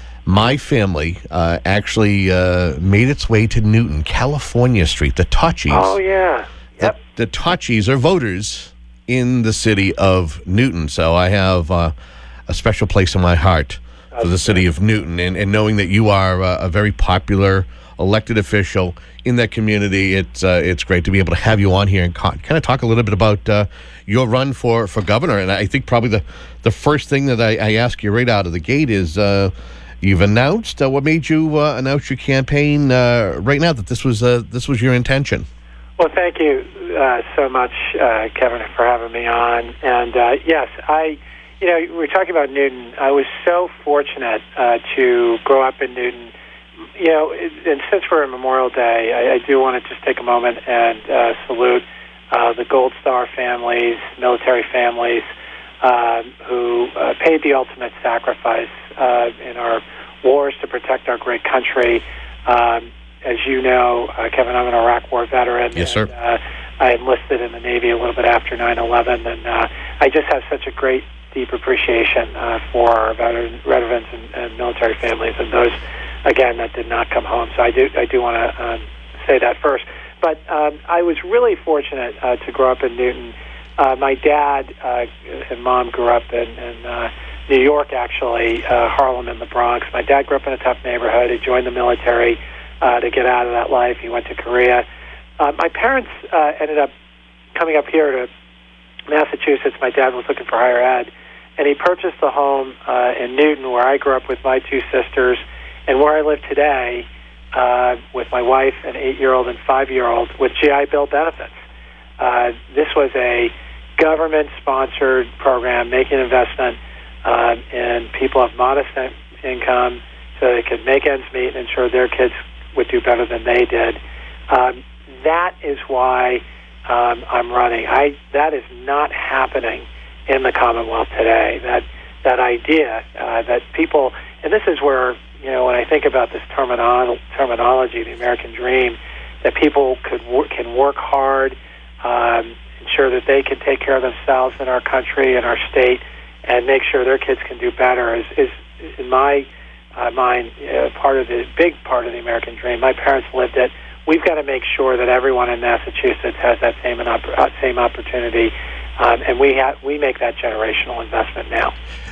my family uh, actually uh, made its way to Newton, California Street, the Totchis. Oh yeah. Yep. The, the Totchis are voters in the city of Newton, so I have uh, a special place in my heart for the city of Newton, and, and knowing that you are uh, a very popular elected official in that community, it's uh, it's great to be able to have you on here and co- kind of talk a little bit about uh, your run for, for governor. And I think probably the, the first thing that I, I ask you right out of the gate is uh, you've announced uh, what made you uh, announce your campaign uh, right now that this was uh, this was your intention. Well, thank you uh, so much, uh, Kevin, for having me on. And uh, yes, I. You know, we were talking about Newton. I was so fortunate uh, to grow up in Newton. You know, and since we're in Memorial Day, I, I do want to just take a moment and uh, salute uh, the Gold Star families, military families, uh, who uh, paid the ultimate sacrifice uh, in our wars to protect our great country. Um, as you know, uh, Kevin, I'm an Iraq War veteran. Yes, sir. And, uh, I enlisted in the Navy a little bit after nine eleven, and uh, I just have such a great deep appreciation uh, for our veteran, veterans and, and military families, and those, again, that did not come home. So I do, I do want to um, say that first. But um, I was really fortunate uh, to grow up in Newton. Uh, my dad uh, and mom grew up in, in uh, New York, actually, uh, Harlem and the Bronx. My dad grew up in a tough neighborhood. He joined the military uh, to get out of that life. He went to Korea. Uh, my parents uh, ended up coming up here to Massachusetts. My dad was looking for higher ed, and he purchased a home uh, in Newton where I grew up with my two sisters, and where I live today uh, with my wife, an eight-year-old and five-year-old, with G I Bill benefits. Uh, this was a government-sponsored program making investment uh, in people of modest in- income so they could make ends meet and ensure their kids would do better than they did. Um, that is why Um, I'm running. I that is not happening in the Commonwealth today. That that idea uh, that people, and this is where, you know, when I think about this terminolo- terminology, the American dream, that people could wor- can work hard, um, ensure that they can take care of themselves in our country and our state, and make sure their kids can do better is, is in my uh, mind uh, part of the big part of the American dream. My parents lived it. We've got to make sure that everyone in Massachusetts has that same uh, same opportunity, um, and we have we make that generational investment now.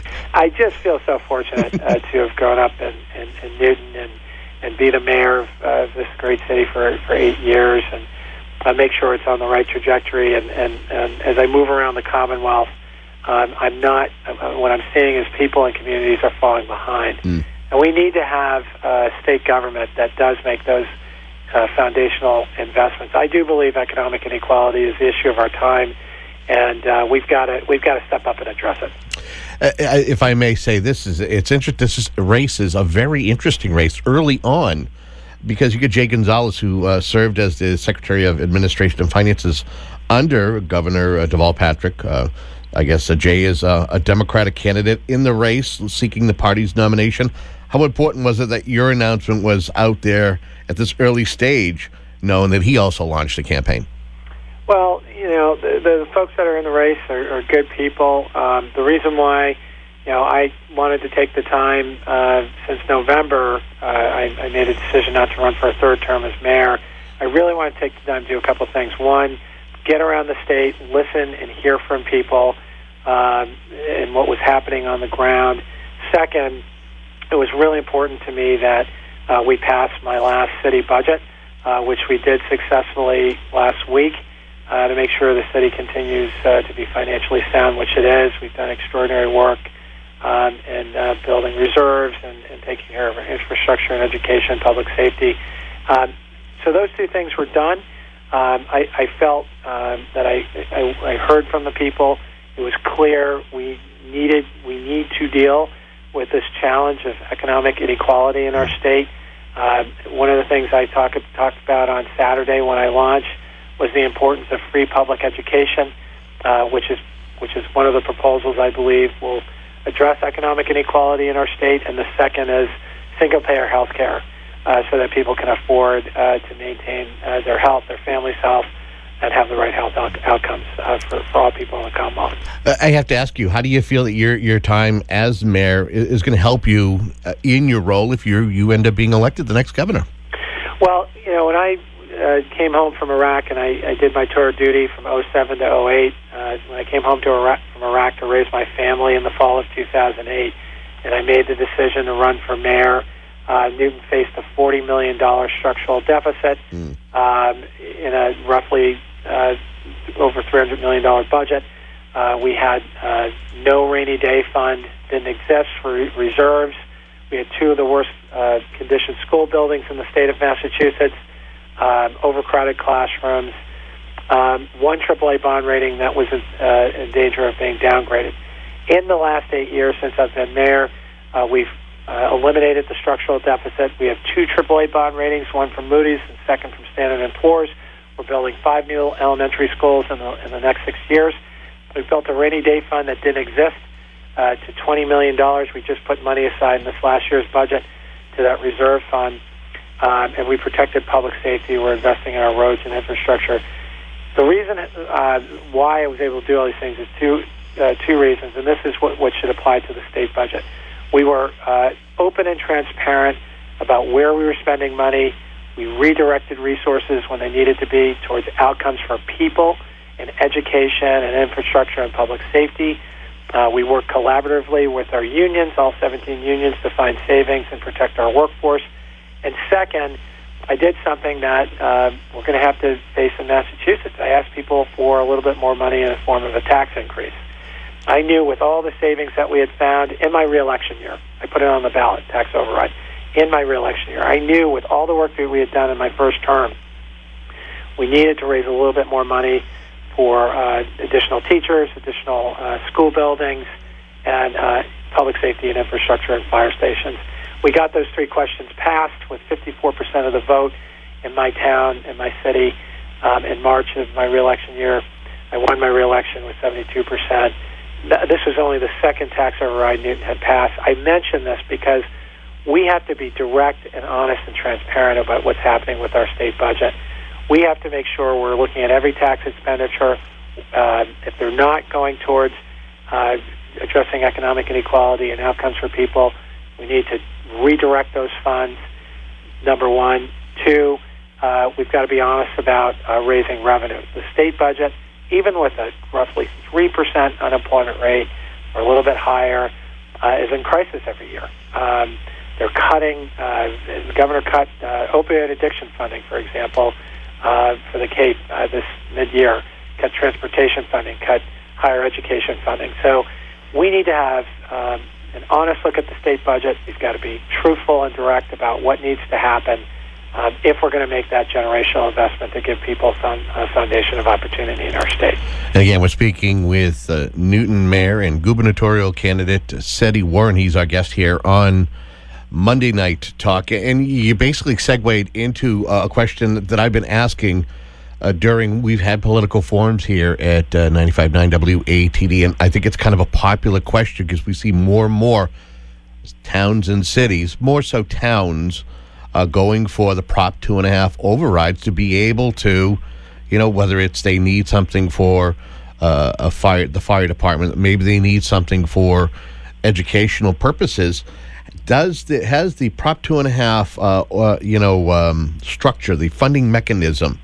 I just feel so fortunate uh, to have grown up in, in, in Newton and, and be the mayor of uh, this great city for for eight years, and uh, make sure it's on the right trajectory. And, and, and as I move around the Commonwealth, um, I'm not. Uh, what I'm seeing is people and communities are falling behind, mm. and we need to have a state government that does make those Uh, foundational investments. I do believe economic inequality is the issue of our time, and uh, we've got to we've got to step up and address it. Uh, if I may say, this is it's interesting. This is, race is a very interesting race early on, because you get Jay Gonzalez, who uh, served as the Secretary of Administration and Finances under Governor uh, Deval Patrick. Uh, I guess uh, Jay is uh, a Democratic candidate in the race, seeking the party's nomination. How important was it that your announcement was out there at this early stage, knowing that he also launched a campaign? Well, you know, the, the folks that are in the race are, are good people. Um, the reason why, you know, I wanted to take the time uh, since November, uh, I, I made a decision not to run for a third term as mayor. I really want to take the time to do a couple of things. One, get around the state, listen and hear from people um, and what was happening on the ground. Second, it was really important to me that uh, we passed my last city budget, uh, which we did successfully last week, uh, to make sure the city continues uh, to be financially sound, which it is. We've done extraordinary work um, in uh, building reserves and, and taking care of our infrastructure and education, public safety. Um, so those two things were done. Um, I, I felt um, that I, I, I heard from the people. It was clear we needed, we need to deal with this challenge of economic inequality in our state. Uh, one of the things I talk, talked about on Saturday when I launched was the importance of free public education, uh, which is which is one of the proposals I believe will address economic inequality in our state, and the second is single-payer health care, uh, so that people can afford uh, to maintain uh, their health, their family's health, and have the right health out- outcomes uh, for, for all people in the Commonwealth. Uh, I have to ask you, how do you feel that your your time as mayor is, is going to help you uh, in your role if you you end up being elected the next governor? Well, you know, when I uh, came home from Iraq, and I, I did my tour of duty from oh seven to oh eight, uh, when I came home to Iraq, from Iraq to raise my family in the fall of two thousand eight, and I made the decision to run for mayor, uh, Newton faced a forty million dollars structural deficit mm. um, in a roughly uh, over three hundred million dollars budget. Uh, we had uh, no rainy day fund, didn't exist for re- reserves. We had two of the worst uh, conditioned school buildings in the state of Massachusetts, um, overcrowded classrooms, um, one triple A bond rating that was uh, in danger of being downgraded. In the last eight years since I've been mayor, uh, we've uh, eliminated the structural deficit. We have two triple A bond ratings, one from Moody's and second from Standard and Poor's. We're building five new elementary schools in the, in the next six years. We've built a rainy day fund that didn't exist uh, to twenty million dollars. We just put money aside in this last year's budget to that reserve fund, um, and we protected public safety. We're investing in our roads and infrastructure. The reason uh, why I was able to do all these things is two uh, two reasons, and this is what, what should apply to the state budget. We were uh, open and transparent about where we were spending money. We redirected resources when they needed to be towards outcomes for people in education and infrastructure and public safety. Uh, we work collaboratively with our unions, all seventeen unions, to find savings and protect our workforce. And second, I did something that uh, we're going to have to face in Massachusetts. I asked people for a little bit more money in the form of a tax increase. I knew with all the savings that we had found in my reelection year, I put it on the ballot, tax override, in my reelection year, I knew with all the work that we had done in my first term, we needed to raise a little bit more money for uh, additional teachers, additional uh, school buildings, and uh, public safety and infrastructure and fire stations. We got those three questions passed with fifty-four percent of the vote in my town, in my city, um, in March of my reelection year. I won my reelection with seventy-two percent. This was only the second tax override Newton had passed. I mention this because we have to be direct and honest and transparent about what's happening with our state budget. We have to make sure we're looking at every tax expenditure. Uh, if they're not going towards uh, addressing economic inequality and outcomes for people, we need to redirect those funds, number one. Two, uh, we've got to be honest about uh, raising revenue. The state budget, even with a roughly three percent unemployment rate or a little bit higher, uh, is in crisis every year. Um, they're cutting, uh, the governor cut uh, opioid addiction funding, for example, uh, for the Cape uh, this mid-year, cut transportation funding, cut higher education funding. So we need to have um, an honest look at the state budget. We've got to be truthful and direct about what needs to happen um, if we're going to make that generational investment to give people some a foundation of opportunity in our state. And again, we're speaking with uh, Newton Mayor and gubernatorial candidate Seti Warren. He's our guest here on Monday Night Talk. And you basically segued into uh, a question that I've been asking uh, during, we've had political forums here at uh, ninety-five point nine W A T D, and I think it's kind of a popular question because we see more and more towns and cities, more so towns, uh, going for the Prop two and a half overrides to be able to, you know, whether it's they need something for uh, a fire, the fire department, maybe they need something for educational purposes. Does the has the Prop two and a half, uh, uh, you know, um, structure, the funding mechanism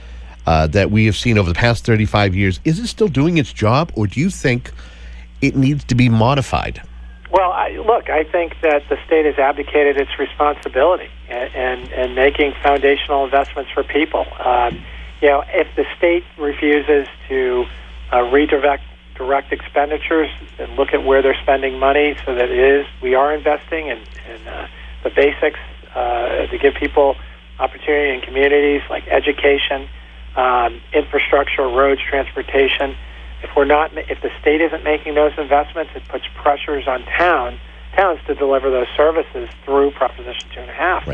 uh, that we have seen over the past thirty-five years, is it still doing its job, or do you think it needs to be modified? Well, I, look, I think that the state has abdicated its responsibility and and, and making foundational investments for people. Um, you know, if the state refuses to uh, redirect direct expenditures and look at where they're spending money so that it is, we are investing in, in uh, the basics uh, to give people opportunity in communities like education, um, infrastructure, roads, transportation. If we're not, if the state isn't making those investments, it puts pressures on town, towns to deliver those services through Proposition two and a half. Right.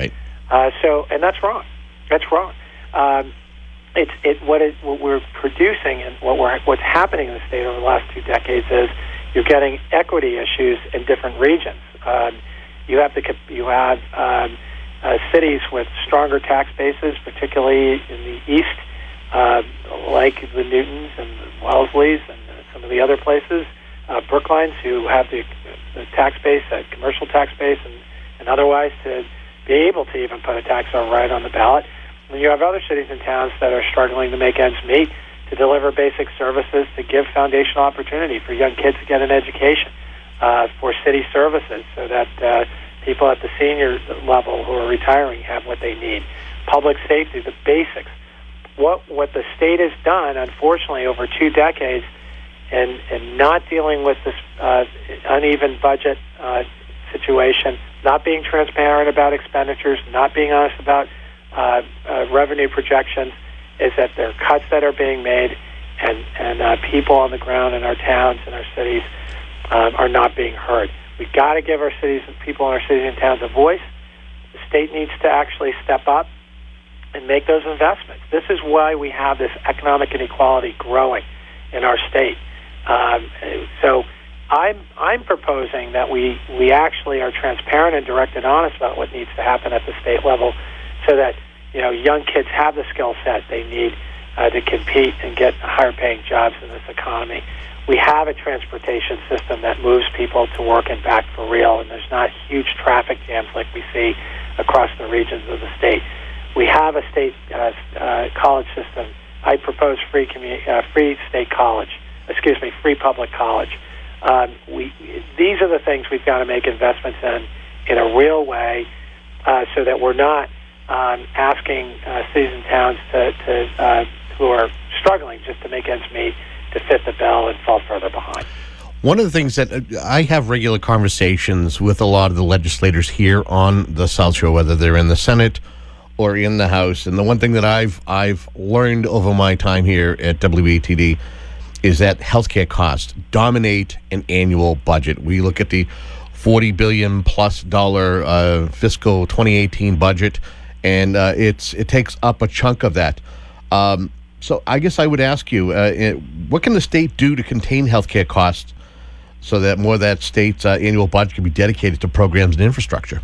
Uh, so, and that's wrong. That's wrong. Um, it's it what it what we're producing and what we're what's happening in the state over the last two decades is you're getting equity issues in different regions. Um, you have the you have um, uh, cities with stronger tax bases, particularly in the east, uh, like the Newtons and the Wellesleys and some of the other places, uh, Brooklines, who have the, the tax base, a commercial tax base, and, and otherwise to be able to even put a tax right on the ballot. And you have other cities and towns that are struggling to make ends meet, to deliver basic services, to give foundational opportunity for young kids to get an education, uh, for city services, so that uh, people at the senior level who are retiring have what they need. Public safety, the basics. What what the state has done, unfortunately, over two decades, and and not dealing with this uh, uneven budget uh, situation, not being transparent about expenditures, not being honest about uh, uh, revenue projections, is that there are cuts that are being made, and and uh, people on the ground in our towns and our cities um, are not being heard. We've got to give our cities and people in our cities and towns a voice. The state needs to actually step up and make those investments. This is why we have this economic inequality growing in our state. Um, so I'm I'm proposing that we, we actually are transparent and direct and honest about what needs to happen at the state level, so that you know young kids have the skill set they need uh, to compete and get higher paying jobs in this economy. We have a transportation system that moves people to work and back for real, and there's not huge traffic jams like we see across the regions of the state. We have a state uh, uh, college system. I propose free commu- uh, free state college. Excuse me, free public college. Um, we these are the things we've got to make investments in in a real way, uh, so that we're not um, asking uh, cities and towns to, to uh, who are struggling just to make ends meet to fit the bill and fall further behind. One of the things that uh, I have regular conversations with a lot of the legislators here on the South Shore, whether they're in the Senate or in the House, and the one thing that I've I've learned over my time here at W A T D is that healthcare costs dominate an annual budget. We look at the forty billion plus dollar uh, fiscal twenty eighteen budget, and uh, it's it takes up a chunk of that. Um, so I guess I would ask you, uh, what can the state do to contain healthcare costs so that more of that state's uh, annual budget can be dedicated to programs and infrastructure?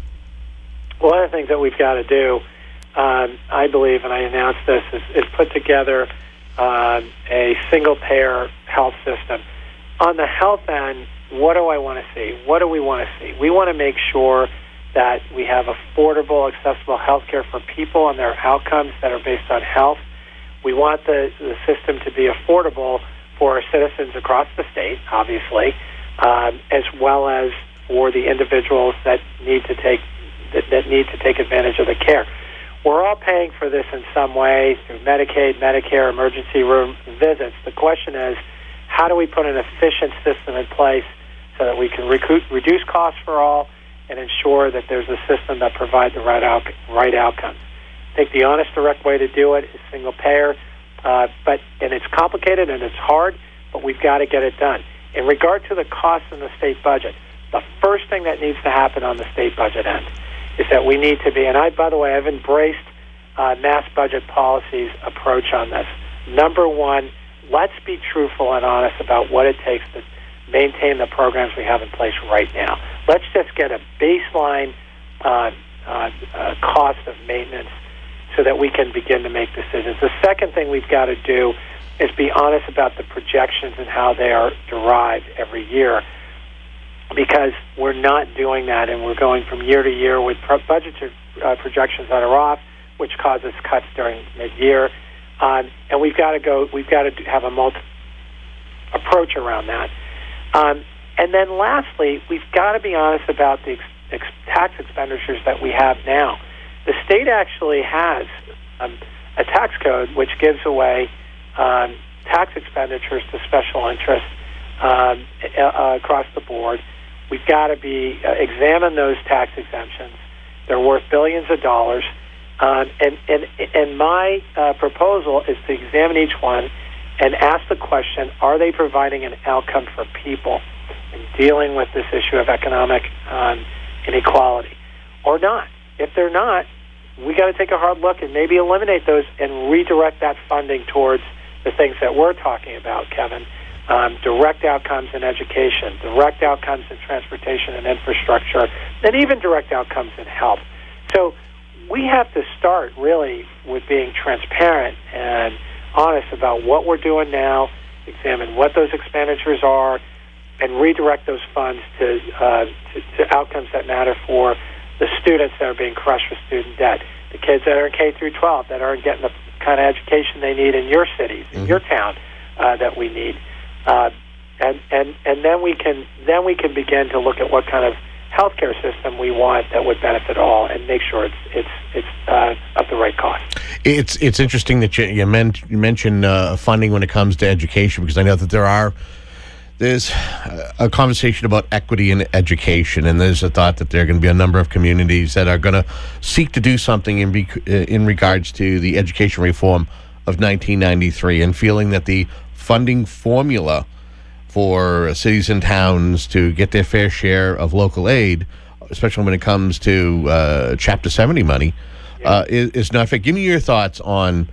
One of the things that we've got to do, um, I believe, and I announced this, is, is put together Um, a single-payer health system. On the health end, what do I want to see? What do we want to see? We want to make sure that we have affordable, accessible health care for people and their outcomes that are based on health. We want the, the system to be affordable for our citizens across the state, obviously, um, as well as for the individuals that need to take that, that need to take advantage of the care. We're all paying for this in some way through Medicaid, Medicare, emergency room visits. The question is, how do we put an efficient system in place so that we can recruit, reduce costs for all and ensure that there's a system that provides the right, out, right outcomes? I think the honest, direct way to do it is single payer, uh, but and it's complicated and it's hard, but we've got to get it done. In regard to the costs in the state budget, the first thing that needs to happen on the state budget end is that we need to be, and I, by the way, I've embraced uh, mass budget policy's approach on this. Number one, let's be truthful and honest about what it takes to maintain the programs we have in place right now. Let's just get a baseline uh, uh, uh, cost of maintenance so that we can begin to make decisions. The second thing we've got to do is be honest about the projections and how they are derived every year, because we're not doing that, and we're going from year to year with pro- budget uh, projections that are off, which causes cuts during mid-year. Um, and we've got to go. We've got to have a multi approach around that. Um, and then, lastly, we've got to be honest about the ex- ex- tax expenditures that we have now. The state actually has um, a tax code which gives away um, tax expenditures to special interests um, uh, across the board. We've got to be uh, examine those tax exemptions. They're worth billions of dollars, um, and and and my uh, proposal is to examine each one and ask the question: are they providing an outcome for people in dealing with this issue of economic um, inequality, or not? If they're not, we got to take a hard look and maybe eliminate those and redirect that funding towards the things that we're talking about, Kevin. Um, direct outcomes in education, direct outcomes in transportation and infrastructure, and even direct outcomes in health. So we have to start really with being transparent and honest about what we're doing now, examine what those expenditures are, and redirect those funds to, uh, to, to outcomes that matter for the students that are being crushed with student debt, the kids that are in K through twelve that aren't getting the kind of education they need in your cities, in mm-hmm. your town, uh, that we need. Uh, and, and, and then we can then we can begin to look at what kind of healthcare system we want that would benefit all, and make sure it's it's it's uh, of the right cost. It's it's interesting that you you, men, you mention uh, funding when it comes to education, because I know that there are there's a conversation about equity in education, and there's a thought that there are going to be a number of communities that are going to seek to do something in be, in regards to the education reform of nineteen ninety-three, and feeling that the funding formula for cities and towns to get their fair share of local aid, especially when it comes to uh, Chapter seventy money, uh, is, is not fair. Give me your thoughts on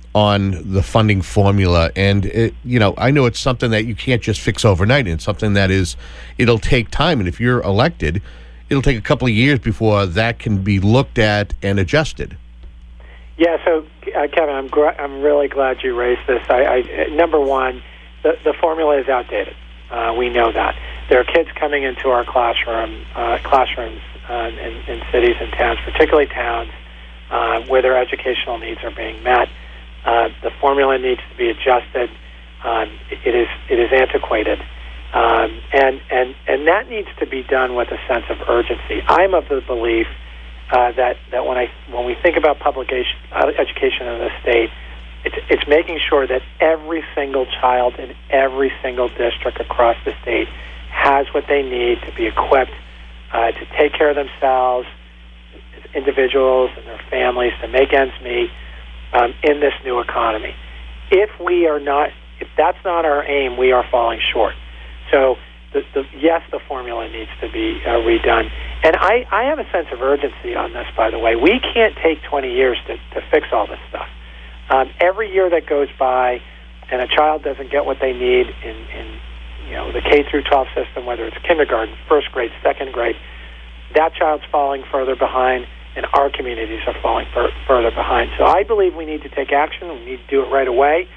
on the funding formula. And, it, you know, I know it's something that you can't just fix overnight. It's something that is, it'll take time. And if you're elected, it'll take a couple of years before that can be looked at and adjusted. Yeah, so, uh, Kevin, I'm gr- I'm really glad you raised this. I, I number one, the, the formula is outdated. Uh, we know that. There are kids coming into our classroom, uh, classrooms uh, in, in cities and towns, particularly towns, uh, where their educational needs are being met. Uh, the formula needs to be adjusted. Um, it is it is antiquated, um, and and and that needs to be done with a sense of urgency. I'm of the belief uh, that that when I when we think about public education in the state, it's it's making sure that every single child in every single district across the state has what they need to be equipped uh, to take care of themselves as individuals and their families, to make ends meet. Um, in this new economy. If we are not, if that's not our aim, we are falling short. So, the, the, yes, the formula needs to be uh, redone. And I, I have a sense of urgency on this, by the way. We can't take twenty years to, to fix all this stuff. Um, every year that goes by and a child doesn't get what they need in, in you know, the K through twelve system, whether it's kindergarten, first grade, second grade, that child's falling further behind, and our communities are falling fur- further behind. So I believe we need to take action. We need to do it right away.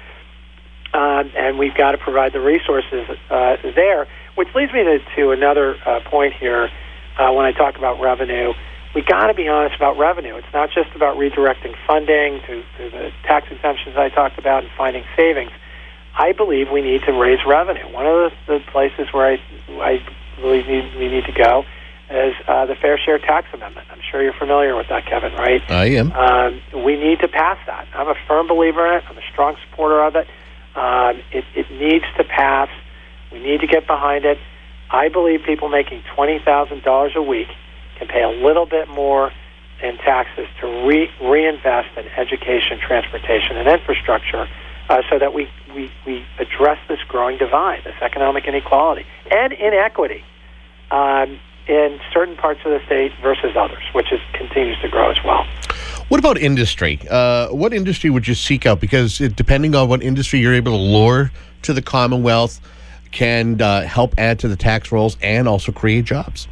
Um, and we've got to provide the resources uh, there, which leads me to, to another uh, point here uh, when I talk about revenue. We've got to be honest about revenue. It's not just about redirecting funding to, to the tax exemptions I talked about and finding savings. I believe we need to raise revenue. One of the, the places where I, I believe we need to go is uh, the Fair Share Tax Amendment. I'm sure you're familiar with that, Kevin, right? I am. Um, we need to pass that. I'm a firm believer in it. I'm a strong supporter of it. Um, it. It needs to pass. We need to get behind it. I believe people making twenty thousand dollars a week can pay a little bit more in taxes to re- reinvest in education, transportation, and infrastructure uh, so that we, we, we address this growing divide, this economic inequality, and inequity. Um, in certain parts of the state versus others, which is continues to grow as well. What about industry? Uh, what industry would you seek out? Because it, depending on what industry you're able to lure to the Commonwealth, can uh, help add to the tax rolls and also create jobs.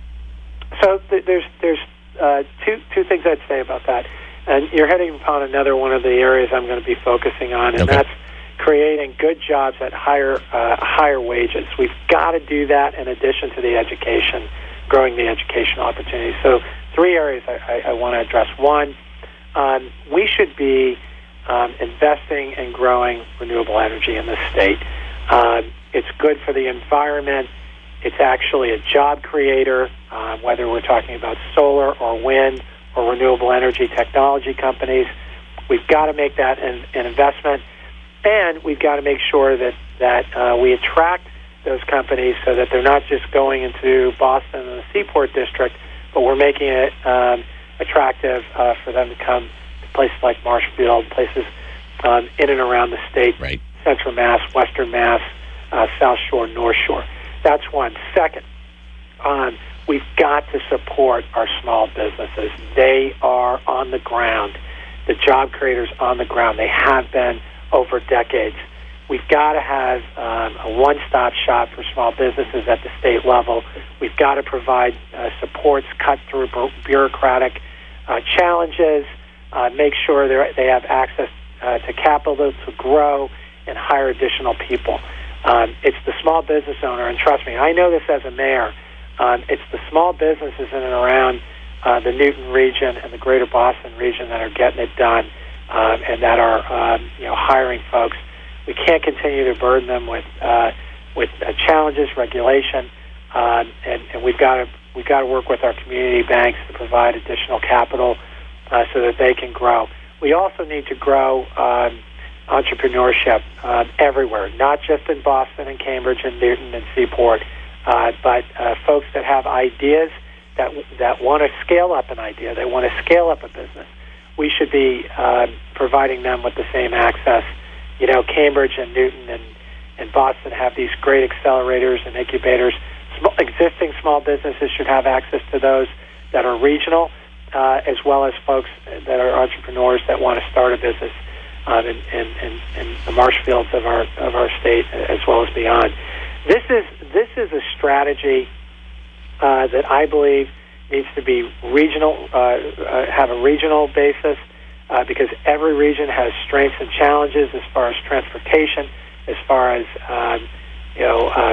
So th- there's there's uh, two two things I'd say about that, and you're heading upon another one of the areas I'm going to be focusing on, and okay. that's creating good jobs at higher uh, higher wages. We've got to do that in addition to the education. Growing the educational opportunities. So three areas I, I, I want to address. One, um, we should be um, investing and growing renewable energy in this state. Um, it's good for the environment. It's actually a job creator, uh, whether we're talking about solar or wind or renewable energy technology companies. We've got to make that an, an investment, and we've got to make sure that, that uh, we attract those companies so that they're not just going into Boston and the Seaport District, but we're making it um, attractive uh, for them to come to places like Marshfield, places um, in and around the state, right. Central Mass, Western Mass, uh, South Shore, North Shore. That's one. Second, um, we've got to support our small businesses. They are on the ground, the job creators on the ground. They have been over decades. We've got to have um, a one-stop shop for small businesses at the state level. We've got to provide uh, supports, cut through bu- bureaucratic uh, challenges, uh, make sure they have access uh, to capital to grow and hire additional people. Um, it's the small business owner, and trust me, I know this as a mayor. Um, it's the small businesses in and around uh, the Newton region and the greater Boston region that are getting it done um, and that are um, you know hiring folks. We can't continue to burden them with uh, with uh, challenges, regulation, um, and, and we've got to we've got to work with our community banks to provide additional capital uh, so that they can grow. We also need to grow um, entrepreneurship uh, everywhere, not just in Boston and Cambridge and Newton and Seaport, uh, but uh, folks that have ideas that that want to scale up an idea, they want to scale up a business. We should be uh, providing them with the same access. You know, Cambridge and Newton and, and Boston have these great accelerators and incubators. Small, existing small businesses should have access to those that are regional, uh, as well as folks that are entrepreneurs that want to start a business um, in, in, in, in the marsh fields of our of our state, as well as beyond. This is this is a strategy uh, that I believe needs to be regional, uh, uh, have a regional basis. Uh, because every region has strengths and challenges as far as transportation, as far as um, you know, uh,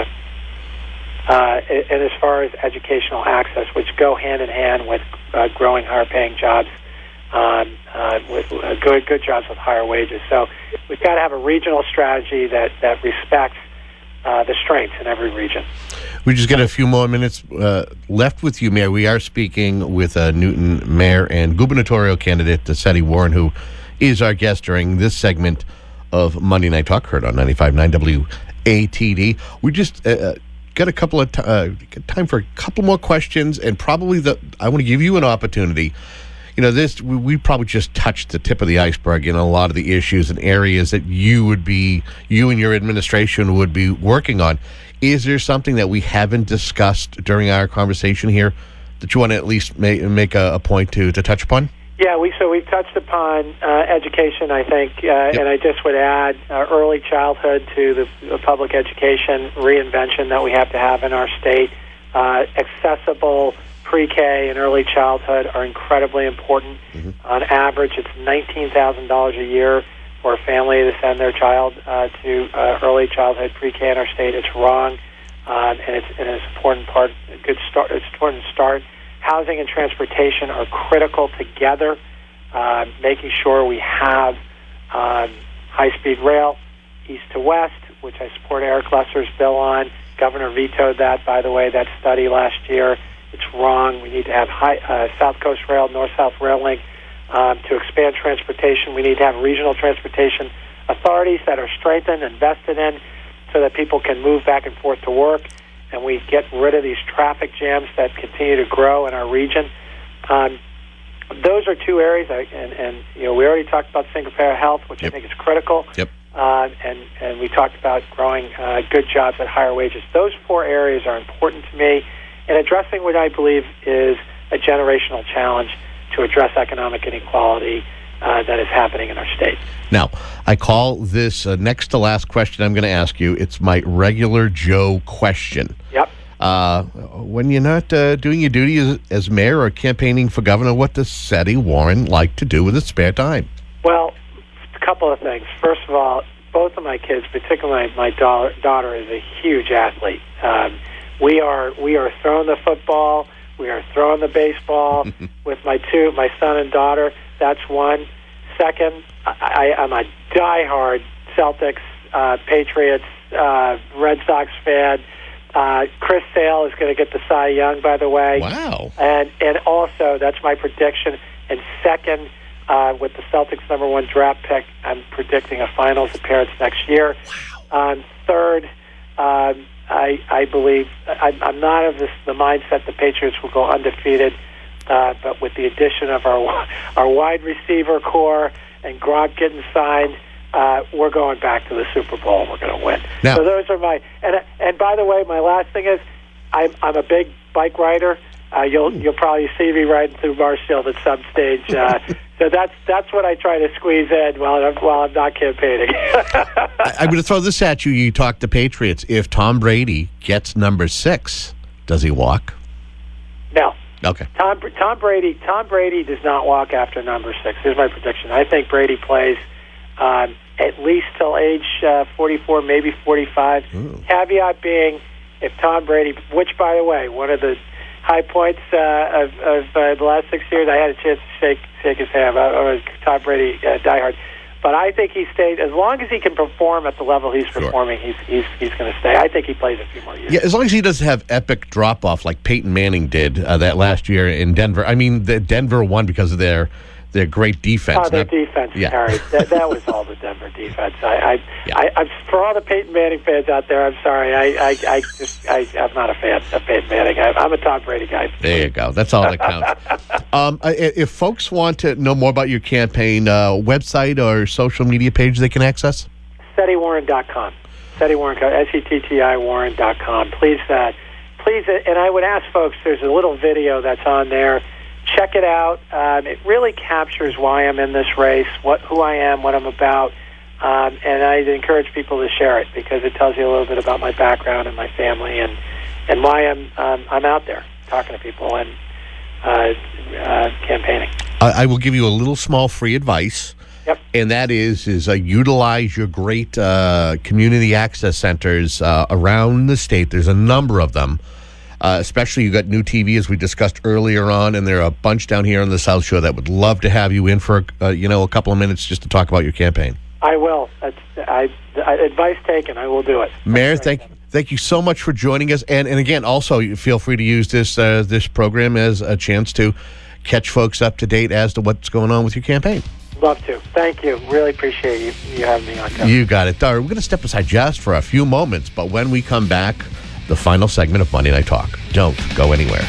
uh, and as far as educational access, which go hand in hand with uh, growing higher-paying jobs, um, uh, with uh, good good jobs with higher wages. So we've got to have a regional strategy that that respects uh, the strengths in every region. We just got a few more minutes uh, left with you, Mayor. We are speaking with uh, Newton Mayor and gubernatorial candidate uh, Seti Warren, who is our guest during this segment of Monday Night Talk, heard on ninety-five point nine W A T D. We just uh, got a couple of t- uh, time for a couple more questions, and probably the I want to give you an opportunity. You know, this we, we probably just touched the tip of the iceberg in a lot of the issues and areas that you would be, you and your administration would be working on. Is there something that we haven't discussed during our conversation here that you want to at least make, make a, a point to, to touch upon? Yeah, we so we've touched upon uh, education, I think, uh, yep. and I just would add uh, early childhood to the, the public education reinvention that we have to have in our state. Uh, accessible pre-K and early childhood are incredibly important. Mm-hmm. On average, it's nineteen thousand dollars a year for a family to send their child uh, to uh, early childhood pre-K in our state. It's wrong, um, and it's and it's an important part. A good start. It's an important start. Housing and transportation are critical together. Uh, making sure we have um, high-speed rail, east to west, which I support Eric Lesser's bill on. Governor vetoed that, by the way, that study last year. It's wrong. We need to have high, uh, South Coast Rail, North-South Rail Link. Um, to expand transportation, we need to have regional transportation authorities that are strengthened, invested in, so that people can move back and forth to work, and we get rid of these traffic jams that continue to grow in our region. Um, those are two areas, I, and, and you know, we already talked about single-payer health, which yep. I think is critical. Yep. Uh, and and we talked about growing uh, good jobs at higher wages. Those four areas are important to me, and addressing what I believe is a generational challenge to address economic inequality uh, that is happening in our state. Now, I call this uh, next to last question I'm going to ask you. It's my regular Joe question. Yep. Uh, when you're not uh, doing your duty as, as mayor or campaigning for governor, what does Seti Warren like to do with his spare time? Well, a couple of things. First of all, both of my kids, particularly my daughter, daughter is a huge athlete. Um, we are we are throwing the football. We are throwing the baseball with my two, my son and daughter. That's one. Second, I, I, I'm a diehard Celtics, uh, Patriots, uh, Red Sox fan. Uh, Chris Sale is going to get the Cy Young, by the way. Wow. And and also, that's my prediction. And second, uh, with the Celtics' number one draft pick, I'm predicting a finals appearance next year. Wow. Um, third, um, I, I believe I, I'm not of this, the mindset the Patriots will go undefeated, uh, but with the addition of our our wide receiver core and Gronk getting signed, uh, we're going back to the Super Bowl. We're going to win. Now, so those are my and and by the way, my last thing is I'm I'm a big bike rider, uh, you'll you'll probably see me riding through Marshfield at some stage. Uh, so that's that's what I try to squeeze in while I'm, while I'm not campaigning. I, I'm going to throw this at you. You talk to Patriots. If Tom Brady gets number six, does he walk? No. Okay. Tom Tom Brady Tom Brady does not walk after number six. Here's my prediction. I think Brady plays um, at least till age uh, forty-four, maybe forty-five. Ooh. Caveat being, if Tom Brady, which by the way, one of the high points uh, of, of uh, the last six years, I had a chance to shake shake his hand. I was Tom Brady uh, diehard. But I think he stayed, as long as he can perform at the level he's sure. performing, he's he's he's going to stay. I think he plays a few more years. Yeah, as long as he doesn't have epic drop-off like Peyton Manning did uh, that last year in Denver. I mean, the Denver won because of their their great defense. Oh, their Not, defense, yeah. Harry. that, that was all the Denver defense. I, I, yeah. I, I'm, for all the Peyton Manning fans out there, I'm sorry. I, I, I just, I, I'm not a fan of Peyton Manning. I, I'm a Tom Brady guy. There you go. That's all that counts. um, if folks want to know more about your campaign, uh, website or social media page they can access? Setti Warren dot com. Setti Warren, S E T T I Warren dot com. Please, uh, please, uh, and I would ask folks, there's a little video that's on there. Check it out. Um, it really captures why I'm in this race, what who I am, what I'm about, um, and I'd encourage people to share it because it tells you a little bit about my background and my family and and why I'm um, I'm out there talking to people and uh, uh, campaigning. I, I will give you a little small free advice. Yep. And that is is uh, utilize your great uh, community access centers uh, around the state. There's a number of them. Uh, especially you got New T V, as we discussed earlier on, and there are a bunch down here on the South Shore that would love to have you in for uh, you know a couple of minutes just to talk about your campaign. I will. That's, I, I, advice taken. I will do it. Mayor, thank thank you so much for joining us, and and again, also you feel free to use this uh, this program as a chance to catch folks up to date as to what's going on with your campaign. Love to. Thank you. Really appreciate you you having me on. Kevin. You got it. All right, we're going to step aside just for a few moments, but when we come back, the final segment of Monday Night Talk. Don't go anywhere.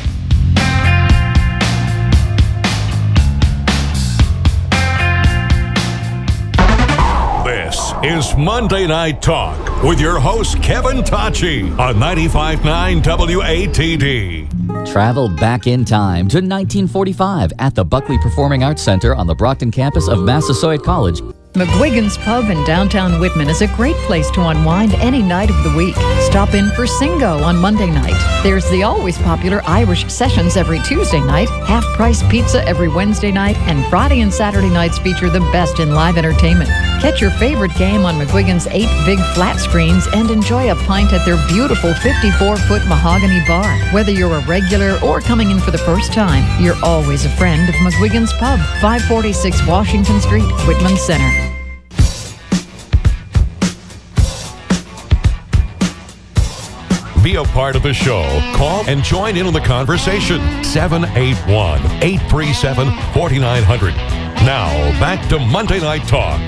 This is Monday Night Talk with your host, Kevin Tachi, on ninety-five point nine W A T D. Travel back in time to nineteen forty-five at the Buckley Performing Arts Center on the Brockton campus of Massasoit College. McGuigan's Pub in downtown Whitman is a great place to unwind any night of the week. Stop in for Singo on Monday night. There's the always popular Irish Sessions every Tuesday night, half-price pizza every Wednesday night, and Friday and Saturday nights feature the best in live entertainment. Catch your favorite game on McGuigan's eight big flat screens and enjoy a pint at their beautiful fifty-four foot mahogany bar. Whether you're a regular or coming in for the first time, you're always a friend of McGuigan's Pub, five forty-six Washington Street, Whitman Center. Be a part of the show. Call and join in on the conversation. seven eight one, eight three seven, four nine zero zero. Now, back to Monday Night Talk.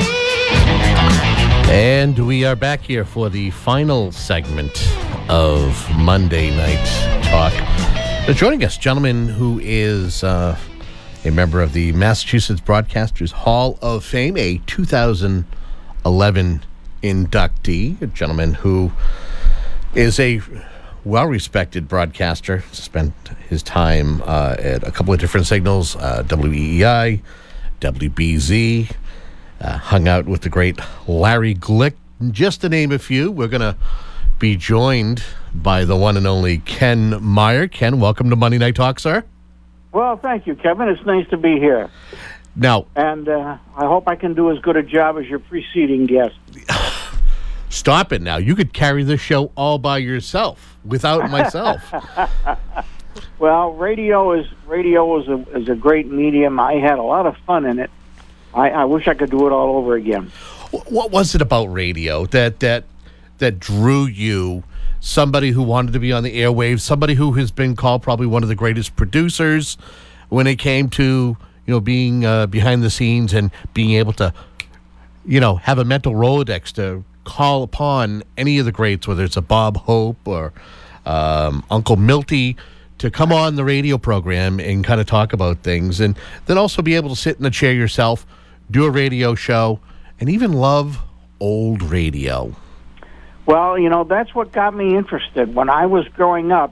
And we are back here for the final segment of Monday Night Talk. Now, joining us, gentleman who is uh, a member of the Massachusetts Broadcasters Hall of Fame, a two thousand eleven inductee, a gentleman who is a well-respected broadcaster. Spent his time uh, at a couple of different signals, uh, W E E I, W B Z, uh, hung out with the great Larry Glick, just to name a few. We're going to be joined by the one and only Ken Meyer. Ken, welcome to Monday Night Talk, sir. Well, thank you, Kevin. It's nice to be here. Now, and uh, I hope I can do as good a job as your preceding guest. Stop it now. You could carry this show all by yourself without myself. Well, radio is radio is a, is a great medium. I had a lot of fun in it. I, I wish I could do it all over again. What was it about radio that that that drew you? Somebody who wanted to be on the airwaves, somebody who has been called probably one of the greatest producers when it came to, you know, being uh, behind the scenes and being able to, you know, have a mental Rolodex to call upon any of the greats, whether it's a Bob Hope or um, Uncle Milty, to come on the radio program and kind of talk about things, and then also be able to sit in the chair yourself, do a radio show, and even love old radio. Well, you know, that's what got me interested. When I was growing up,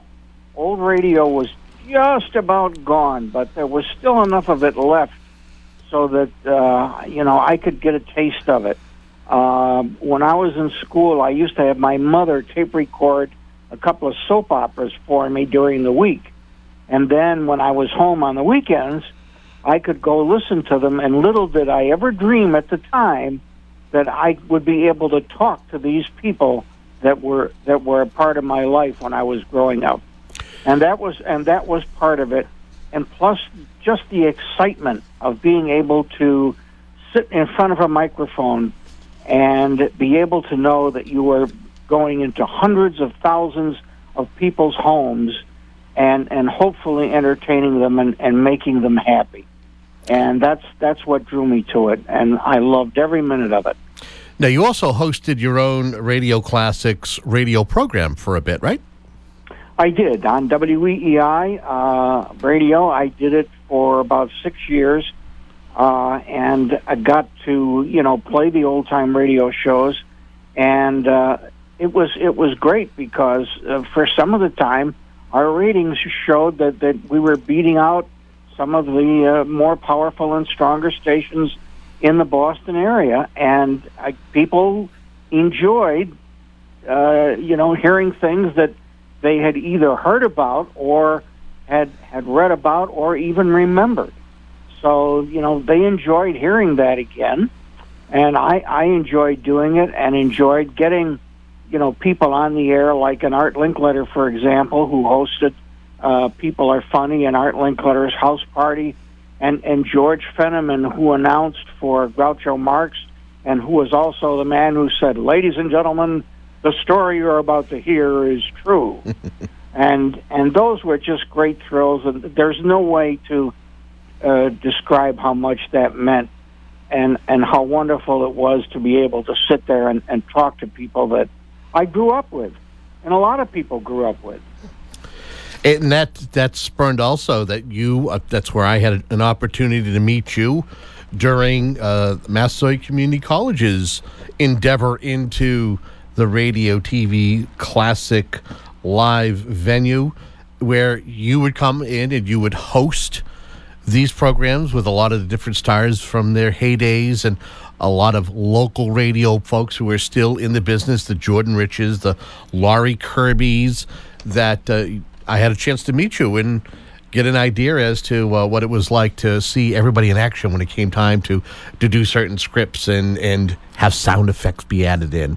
old radio was just about gone, but there was still enough of it left so that, uh, you know, I could get a taste of it. Uh, when I was in school, I used to have my mother tape record a couple of soap operas for me during the week. And then when I was home on the weekends, I could go listen to them, and little did I ever dream at the time that I would be able to talk to these people that were that were a part of my life when I was growing up. And that was and that was part of it. And plus just the excitement of being able to sit in front of a microphone and be able to know that you were going into hundreds of thousands of people's homes and, and hopefully entertaining them and, and making them happy. And that's that's what drew me to it, and I loved every minute of it. Now, you also hosted your own Radio Classics radio program for a bit, right? I did. On W E E I uh, radio, I did it for about six years, uh, and I got to, you know, play the old-time radio shows, and uh, it was it was great because uh, for some of the time, our ratings showed that, that we were beating out some of the uh, more powerful and stronger stations in the Boston area, and uh, people enjoyed, uh, you know, hearing things that they had either heard about or had had read about or even remembered. So, you know, they enjoyed hearing that again, and I, I enjoyed doing it and enjoyed getting, you know, people on the air like an Art Linkletter, for example, who hosted Uh, People Are Funny and Art Linkletter's House Party, and, and George Fenneman, who announced for Groucho Marx, and who was also the man who said, "Ladies and gentlemen, the story you're about to hear is true." and and those were just great thrills, and there's no way to uh, describe how much that meant, and, and how wonderful it was to be able to sit there and, and talk to people that I grew up with, and a lot of people grew up with. And that that spurned also that you, uh, that's where I had an opportunity to meet you during uh, Massasoit Community College's endeavor into the radio T V classic live venue, where you would come in and you would host these programs with a lot of the different stars from their heydays and a lot of local radio folks who are still in the business, the Jordan Riches, the Laurie Kirbys, that uh, I had a chance to meet you and get an idea as to uh, what it was like to see everybody in action when it came time to, to do certain scripts and, and have sound effects be added in.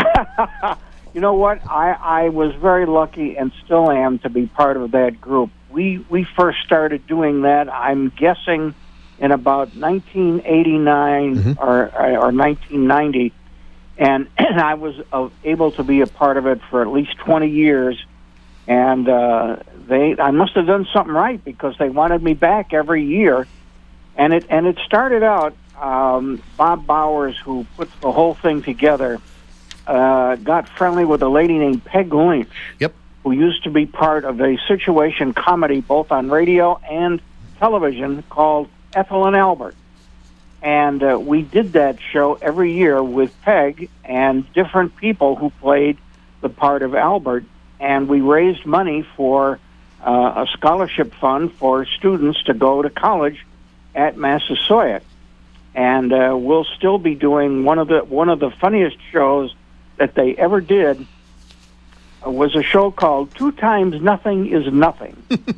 You know what? I, I was very lucky and still am to be part of that group. We we first started doing that, I'm guessing, in about nineteen eighty-nine mm-hmm. or, or nineteen ninety, and, and I was uh, able to be a part of it for at least twenty years. And uh, they, I must have done something right because they wanted me back every year, and it and it started out. Um, Bob Bowers, who puts the whole thing together, uh, got friendly with a lady named Peg Lynch, yep. who used to be part of a situation comedy both on radio and television called Ethel and Albert, and uh, we did that show every year with Peg and different people who played the part of Albert. And we raised money for uh, a scholarship fund for students to go to college at Massasoit. And uh, we'll still be doing one of the one of the funniest shows that they ever did uh, was a show called Two Times Nothing is Nothing.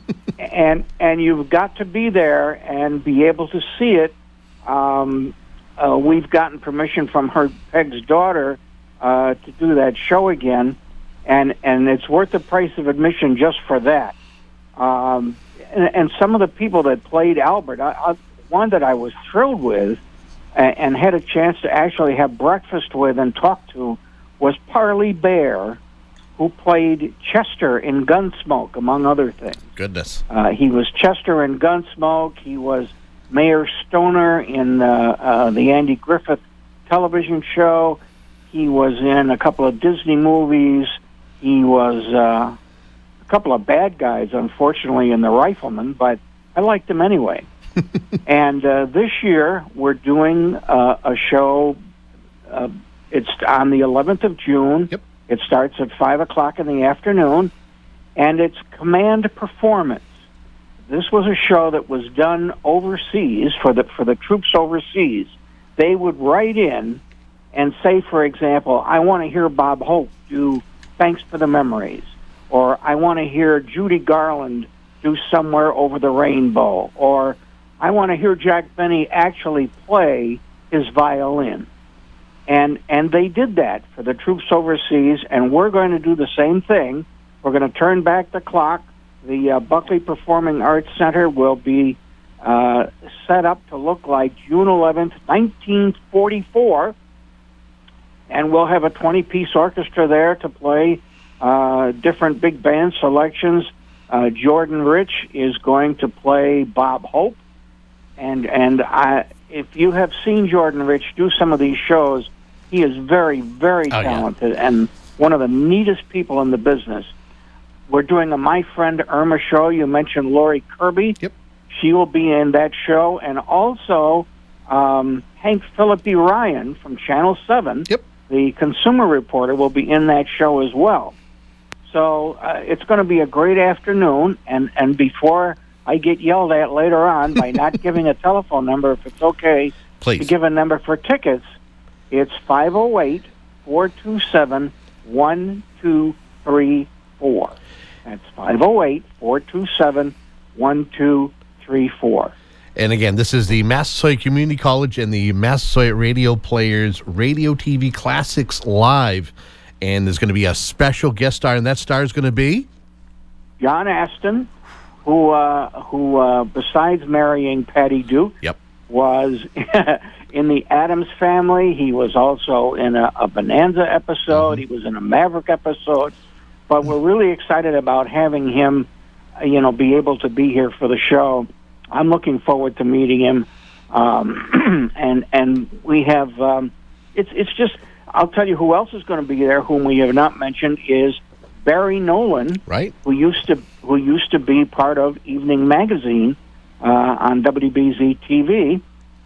and and you've got to be there and be able to see it. Um, uh, we've gotten permission from her Peg's daughter uh, to do that show again. And and it's worth the price of admission just for that. Um, and, and some of the people that played Albert, I, I, one that I was thrilled with and, and had a chance to actually have breakfast with and talk to was Parley Bear, who played Chester in Gunsmoke, among other things. Goodness. Uh, he was Chester in Gunsmoke. He was Mayor Stoner in uh, uh, the Andy Griffith television show. He was in a couple of Disney movies. He was uh, a couple of bad guys, unfortunately, in The Rifleman, but I liked him anyway. and uh, this year, we're doing uh, a show. Uh, it's on the eleventh of June. Yep. It starts at five o'clock in the afternoon, and it's Command Performance. This was a show that was done overseas for the for the troops overseas. They would write in and say, for example, I want to hear Bob Hope do Thanks for the Memories, or I want to hear Judy Garland do Somewhere Over the Rainbow, or I want to hear Jack Benny actually play his violin. And and they did that for the troops overseas, and we're going to do the same thing. We're going to turn back the clock. The uh, Buckley Performing Arts Center will be uh, set up to look like June eleventh, nineteen forty-four, and we'll have a twenty-piece orchestra there to play uh, different big band selections. Uh, Jordan Rich is going to play Bob Hope, and and I, if you have seen Jordan Rich do some of these shows, he is very, very Oh, yeah. talented and one of the neatest people in the business. We're doing a My Friend Irma show. You mentioned Lori Kirby. Yep. She will be in that show. And also um, Hank Phillippe Ryan from Channel seven, yep. the consumer reporter, will be in that show as well. So uh, it's going to be a great afternoon. And, and before I get yelled at later on by not giving a telephone number, if it's okay Please. to give a number for tickets, it's five oh eight, four two seven, one two three four. That's five oh eight, four two seven, one two three four. And again, this is the Massasoit Community College and the Massasoit Radio Players Radio T V Classics Live. And there's going to be a special guest star, and that star is going to be? John Aston, who, uh, who uh, besides marrying Patty Duke, yep. was in the Addams Family. He was also in a, a Bonanza episode. Mm-hmm. He was in a Maverick episode. But we're really excited about having him, uh, you know, be able to be here for the show. I'm looking forward to meeting him, um, and and we have. Um, it's it's just. I'll tell you who else is going to be there, whom we have not mentioned, is Barry Nolan, right? Who used to who used to be part of Evening Magazine uh, on W B Z T V,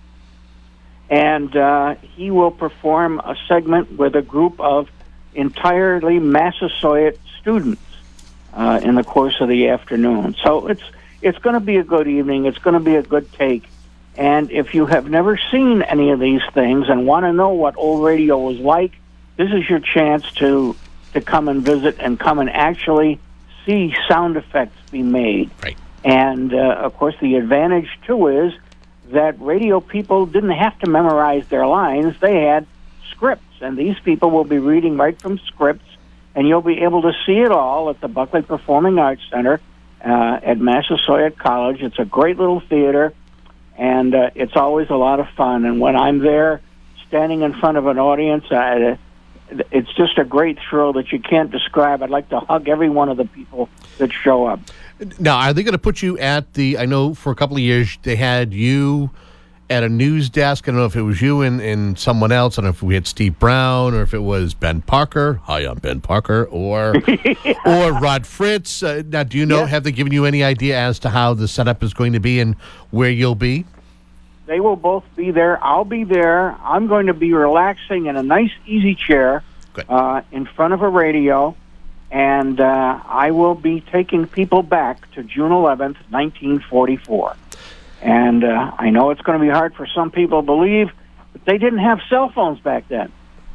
and uh, he will perform a segment with a group of entirely Massasoit students uh, in the course of the afternoon. So it's it's going to be a good evening. It's going to be a good take. And if you have never seen any of these things and want to know what old radio was like, this is your chance to to come and visit and come and actually see sound effects be made. Right. And, uh, of course, the advantage, too, is that radio people didn't have to memorize their lines. They had scripts, and these people will be reading right from scripts, and you'll be able to see it all at the Buckley Performing Arts Center uh, at Massasoit College. It's a great little theater, and uh, it's always a lot of fun. And when I'm there, standing in front of an audience, I, it's just a great thrill that you can't describe. I'd like to hug every one of the people that show up. Now, are they going to put you at the, I know for a couple of years they had you at a news desk. I don't know if it was you and, and someone else. I don't know if we had Steve Brown or if it was Ben Parker. Hi, I'm Ben Parker. Or or Rod Fritz. Uh, now, do you know, Yes. have they given you any idea as to how the setup is going to be and where you'll be? They will both be there. I'll be there. I'm going to be relaxing in a nice, easy chair uh, in front of a radio, and uh, I will be taking people back to June eleventh, nineteen forty-four. And uh, I know it's going to be hard for some people to believe, but they didn't have cell phones back then.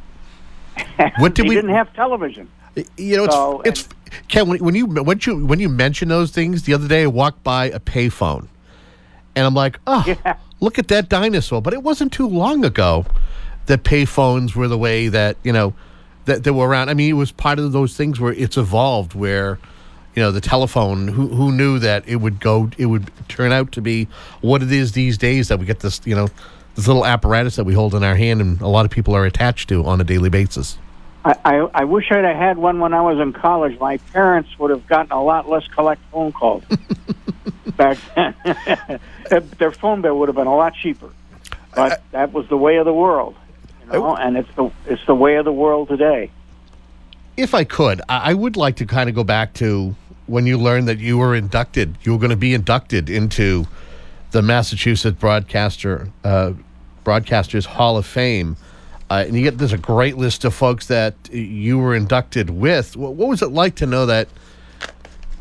What did they we- didn't have television. You know, it's, So, it's Ken, when, when you when you when you mention those things, the other day I walked by a payphone, and I'm like, oh, Yeah. look at that dinosaur. But it wasn't too long ago that payphones were the way that, you know, that they were around. I mean, it was part of those things where it's evolved, where, you know, the telephone, who who knew that it would go, it would turn out to be what it is these days, that we get this, you know, this little apparatus that we hold in our hand and a lot of people are attached to on a daily basis. I, I, I wish I'd have had one when I was in college. My parents would have gotten a lot less collect phone calls back then. Their phone bill would have been a lot cheaper. But that was the way of the world, you know, and it's the it's the way of the world today. If I could, I I would like to kind of go back to when you learned that you were inducted, you were going to be inducted into the Massachusetts Broadcaster uh, Broadcasters Hall of Fame. Uh, and you get there's a great list of folks that you were inducted with. What, what was it like to know that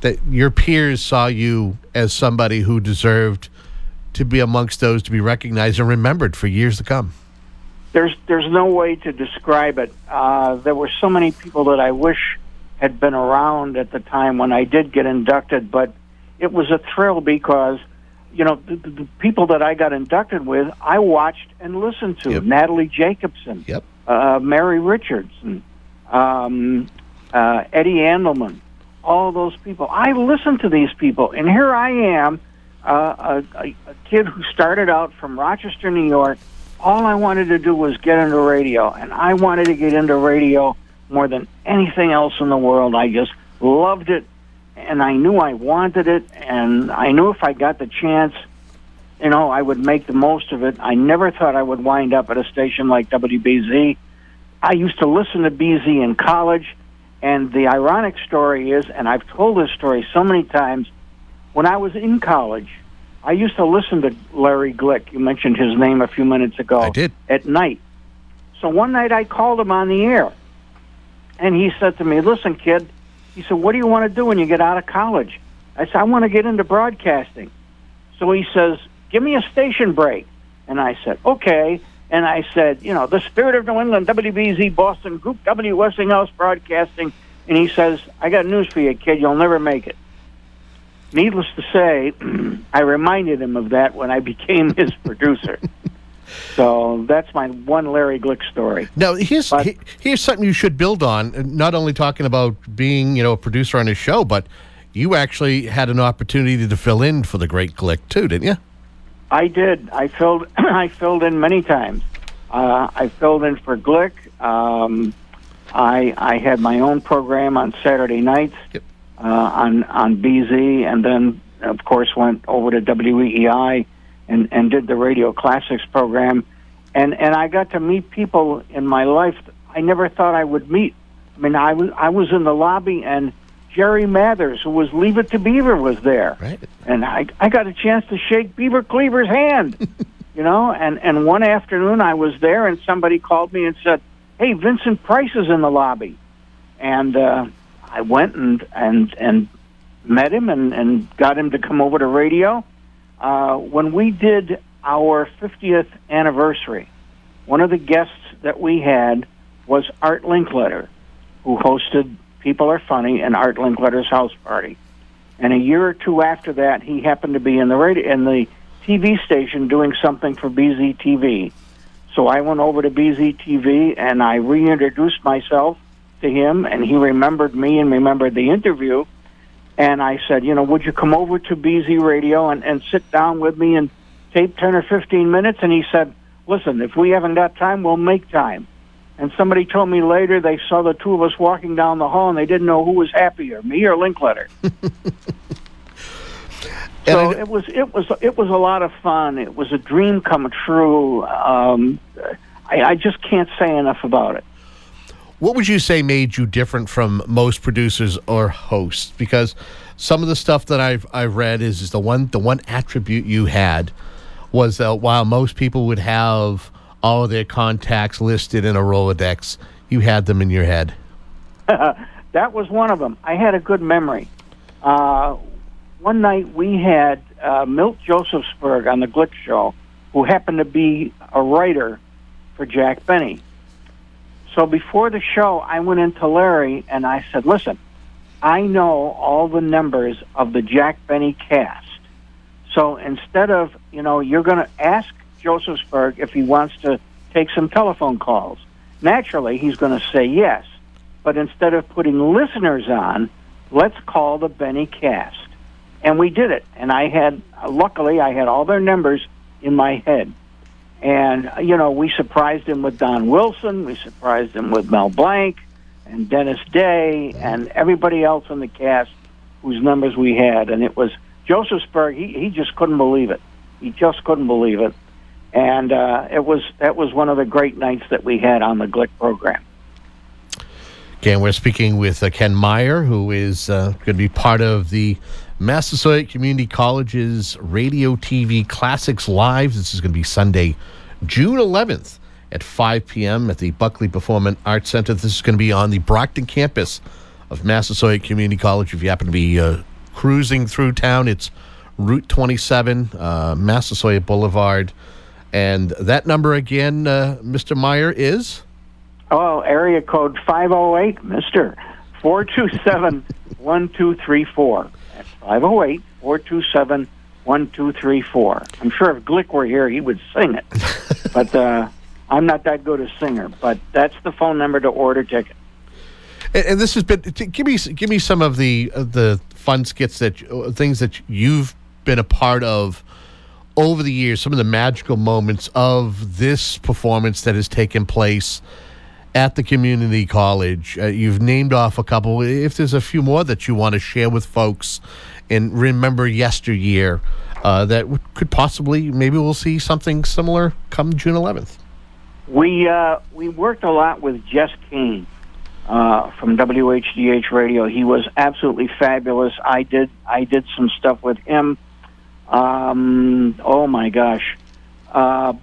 that your peers saw you as somebody who deserved to be amongst those to be recognized and remembered for years to come? There's there's no way to describe it. Uh, there were so many people that I wish had been around at the time when I did get inducted, but it was a thrill because, you know, the, the people that I got inducted with, I watched and listened to. Yep. Natalie Jacobson, yep. uh, Mary Richardson, um, uh, Eddie Andelman, all those people. I listened to these people, and here I am, uh, a, a, a kid who started out from Rochester, New York. All I wanted to do was get into radio, and I wanted to get into radio more than anything else in the world. I just loved it, and I knew I wanted it, and I knew if I got the chance, you know, I would make the most of it. I never thought I would wind up at a station like W B Z. I used to listen to B Z in college, and the ironic story is, and I've told this story so many times, when I was in college, I used to listen to Larry Glick. You mentioned his name a few minutes ago. I did. At night. So one night I called him on the air, and he said to me, listen, kid, he said, what do you want to do when you get out of college? I said, I want to get into broadcasting. So he says, give me a station break. And I said, okay. And I said, you know, the Spirit of New England, W B Z Boston, Group W, Westinghouse Broadcasting. And he says, I got news for you, kid. You'll never make it. Needless to say, I reminded him of that when I became his producer. So that's my one Larry Glick story. Now, here's but, he, here's something you should build on. Not only talking about being, you know, a producer on his show, but you actually had an opportunity to fill in for the great Glick too, didn't you? I did. I filled. I filled in many times. Uh, I filled in for Glick. Um, I I had my own program on Saturday nights. Yep. Uh, on on B Z, and then of course went over to W E E I and, and did the Radio Classics program, and and I got to meet people in my life I never thought I would meet. I mean, I was I was in the lobby, and Jerry Mathers, who was Leave It to Beaver, was there, right. And I I got a chance to shake Beaver Cleaver's hand, you know. And and one afternoon I was there, and somebody called me and said, "Hey, Vincent Price is in the lobby," and. Uh, I went and and and met him and, and got him to come over to radio. Uh, when we did our fiftieth anniversary, one of the guests that we had was Art Linkletter, who hosted People Are Funny and Art Linkletter's House Party. And a year or two after that, he happened to be in the radio, in the T V station doing something for B Z T V. So I went over to B Z T V and I reintroduced myself to him, and he remembered me and remembered the interview. And I said, you know, would you come over to B Z Radio and, and sit down with me and tape ten or fifteen minutes? And he said, listen, if we haven't got time, we'll make time. And somebody told me later they saw the two of us walking down the hall and they didn't know who was happier, me or Linkletter. So it was it was it was a lot of fun. It was a dream come true. Um, I, I just can't say enough about it. What would you say made you different from most producers or hosts? Because some of the stuff that I've I've read is, is the one the one attribute you had was that while most people would have all of their contacts listed in a Rolodex, you had them in your head. That was one of them. I had a good memory. Uh, one night we had uh, Milt Josephsberg on the Glick Show, who happened to be a writer for Jack Benny. So before the show, I went into Larry and I said, listen, I know all the numbers of the Jack Benny cast. So instead of, you know, you're going to ask Josephsberg if he wants to take some telephone calls. Naturally, he's going to say yes. But instead of putting listeners on, let's call the Benny cast. And we did it. And I had, luckily, I had all their numbers in my head. And, you know, we surprised him with Don Wilson. We surprised him with Mel Blanc and Dennis Day and everybody else in the cast whose numbers we had. And it was Josephsberg. He, he just couldn't believe it. He just couldn't believe it. And uh, it was that was one of the great nights that we had on the Glick program. Again, we're speaking with uh, Ken Meyer, who is uh, going to be part of the Massasoit Community College's Radio T V Classics Live. This is going to be Sunday, June eleventh at five p.m. at the Buckley Performing Arts Center. This is going to be on the Brockton campus of Massasoit Community College. If you happen to be uh, cruising through town. It's Route twenty-seven, uh, Massasoit Boulevard. And that number again, uh, Mister Meyer, is? Oh, area code five oh eight, Mister four two seven, one two three four. That's five oh eight, four two seven, one two three four. I'm sure if Glick were here, he would sing it. But uh, I'm not that good a singer. But that's the phone number to order tickets. And, and this has been, give me give me some of the uh, the fun skits, that uh, things that you've been a part of over the years, some of the magical moments of this performance that has taken place at the community college. Uh, you've named off a couple. If there's a few more that you want to share with folks and remember yesteryear, uh, that w- could possibly, maybe we'll see something similar come June eleventh. We uh, we worked a lot with Jess Kane uh, from W H D H Radio. He was absolutely fabulous. I did I did some stuff with him. Um, oh my gosh, uh,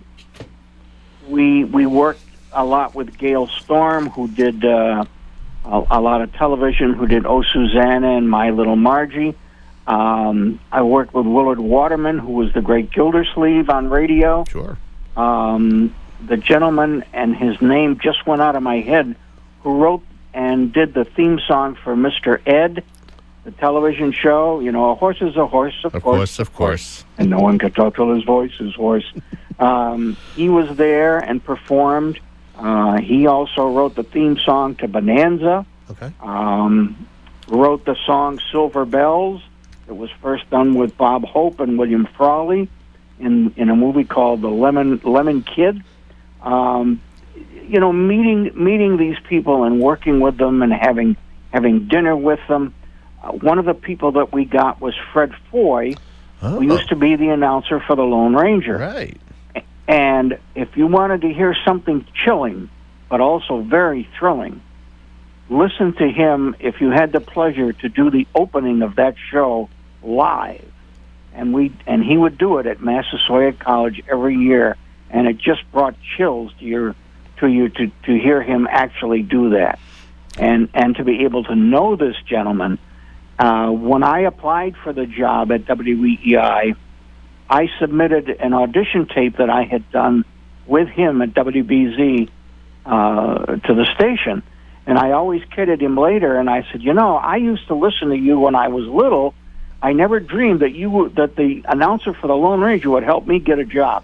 we we worked a lot with Gail Storm, who did uh, a, a lot of television, who did Oh Susanna and My Little Margie. Um, I worked with Willard Waterman, who was the great Gildersleeve on radio. Sure. Um, the gentleman, and his name just went out of my head, who wrote and did the theme song for Mister Ed, the television show. You know, a horse is a horse, of, Of course. course, of course. And no one could talk till his voice is hoarse. um, he was there and performed. Uh, he also wrote the theme song to Bonanza. Okay. Um, wrote the song Silver Bells. It was first done with Bob Hope and William Frawley in in a movie called The Lemon Lemon Kid. Um, you know, meeting meeting these people and working with them and having having dinner with them. Uh, one of the people that we got was Fred Foy, Oh. who used to be the announcer for the Lone Ranger. Right. And if you wanted to hear something chilling, but also very thrilling, listen to him if you had the pleasure to do the opening of that show live. And we and he would do it at Massasoit College every year, and it just brought chills to your to you to, to hear him actually do that. And and to be able to know this gentleman. Uh, when I applied for the job at W E E I, I submitted an audition tape that I had done with him at W B Z uh, to the station. And I always kidded him later, and I said, you know, I used to listen to you when I was little. I never dreamed that you would, that the announcer for the Lone Ranger would help me get a job.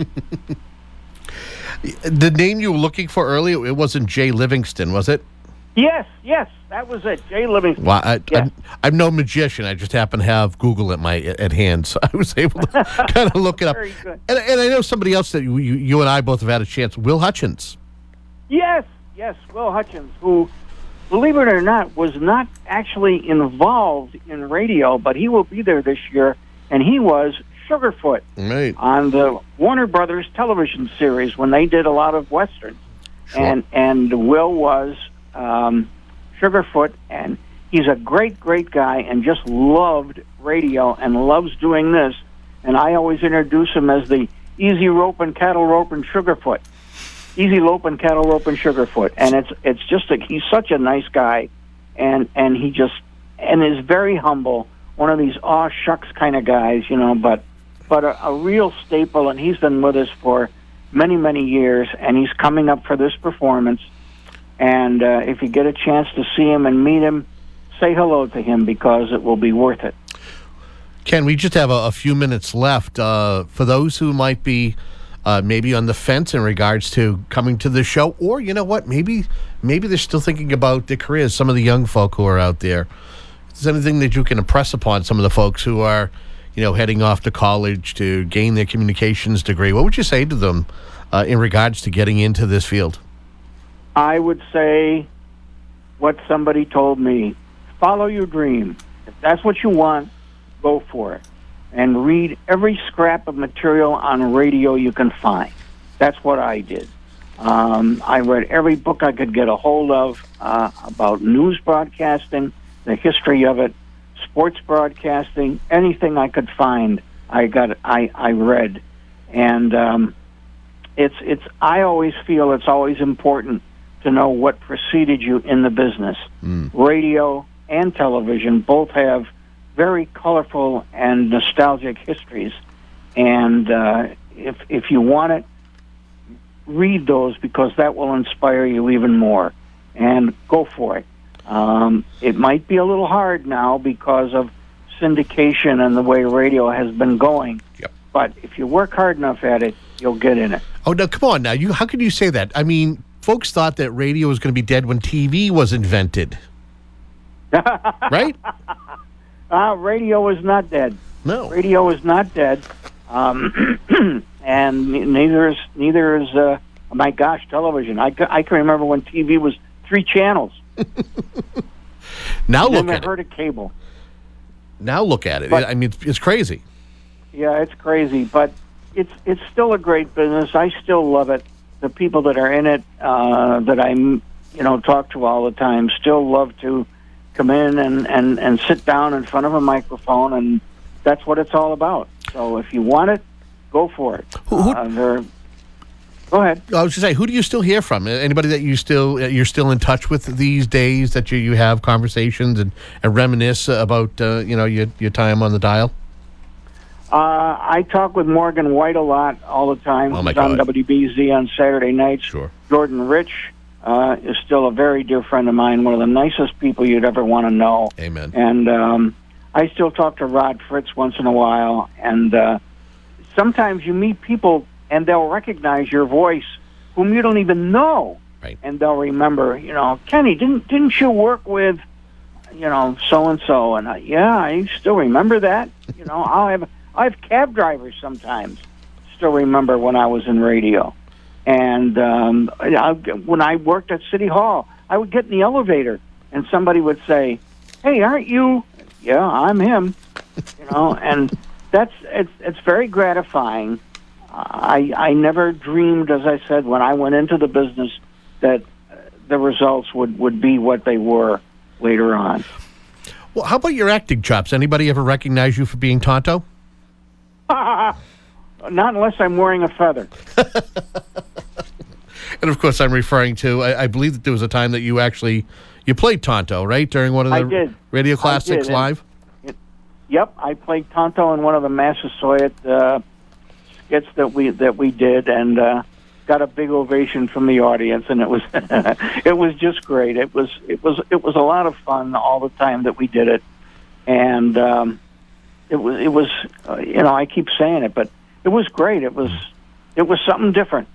The name you were looking for earlier, it wasn't Jay Livingston, was it? Yes, yes, that was it, Jay Livingston. Well, I, Yes. I'm, I'm no magician. I just happen to have Google at my at hand, so I was able to kind of look it up. Very good. And, and I know somebody else that you, you, you and I both have had a chance. Will Hutchins. Yes, yes, Will Hutchins, who, believe it or not, was not actually involved in radio, but he will be there this year, and he was Sugarfoot Right. on the Warner Brothers television series when they did a lot of westerns. Sure. And and Will was um, Sugarfoot, and he's a great, great guy, and just loved radio and loves doing this. And I always introduce him as the Easy Rope and Cattle Rope and Sugarfoot. Easy Lope and Cattle Rope and Sugarfoot, and it's it's just a, he's such a nice guy, and and he just and is very humble. One of these aw shucks kind of guys, you know, but but a, a real staple. And he's been with us for many many years, and he's coming up for this performance. And uh, if you get a chance to see him and meet him, say hello to him, because it will be worth it. Ken, we just have a, a few minutes left. Uh, for those who might be uh, maybe on the fence in regards to coming to the show, or you know what, maybe maybe they're still thinking about their careers, some of the young folk who are out there. Is there anything that you can impress upon some of the folks who are, you know, heading off to college to gain their communications degree? What would you say to them uh, in regards to getting into this field? I would say what somebody told me: follow your dream. If that's what you want, go for it. And read every scrap of material on radio you can find. That's what I did. Um, I read every book I could get a hold of uh, about news broadcasting, the history of it, sports broadcasting, anything I could find. I got. I, I read, and um, it's it's. I always feel it's always important to know what preceded you in the business. Mm. Radio and television both have very colorful and nostalgic histories. And uh, if if you want it, read those, because that will inspire you even more. And go for it. Um, it might be a little hard now because of syndication and the way radio has been going. Yep. But if you work hard enough at it, you'll get in it. Oh, no, come on now. You, how can you say that? I mean, folks thought that radio was going to be dead when T V was invented. Right? Uh, radio is not dead. No. Radio is not dead. Um, and neither is, neither is uh, oh my gosh, television. I, I can remember when T V was three channels. Now and look then at I heard a cable. Now look at it. But- I mean, it's, it's crazy. Yeah, it's crazy, but it's it's still a great business. I still love it. The people that are in it, uh, that I you know talk to all the time, still love to come in and, and, and sit down in front of a microphone, and that's what it's all about. So if you want it, go for it. Who, who, uh, they're, go ahead. I was going to say, who do you still hear from? Anybody that you still you're still in touch with these days, that you, you have conversations and, and reminisce about uh, you know your your time on the dial? Uh, I talk with Morgan White a lot all the time. Oh, my He's on God. W B Z on Saturday nights. Sure. Jordan Rich uh, is still a very dear friend of mine, one of the nicest people you'd ever want to know. Amen. And um, I still talk to Rod Fritz once in a while. And uh, sometimes you meet people and they'll recognize your voice whom you don't even know. Right. And they'll remember, you know, Kenny, didn't didn't you work with, you know, so-and-so? And I, yeah, I still remember that. You know, I'll have... I have cab drivers sometimes still remember when I was in radio. And um, I, when I worked at City Hall, I would get in the elevator and somebody would say, "Hey, aren't you?" "Yeah, I'm him." You know, and that's it's it's very gratifying. I I never dreamed, as I said, when I went into the business, that the results would, would be what they were later on. Well, how about your acting chops? Anybody ever recognize you for being Tonto? Not unless I'm wearing a feather. And of course, I'm referring to. I, I believe that there was a time that you actually you played Tonto, right, during one of the I did. Radio I Classics did. live. It, yep, I played Tonto in one of the Massasoit uh, skits that we that we did, and uh, got a big ovation from the audience, and it was it was just great. It was it was it was a lot of fun all the time that we did it, and um, it was it was uh, you know I keep saying it, but it was great. It was it was something different.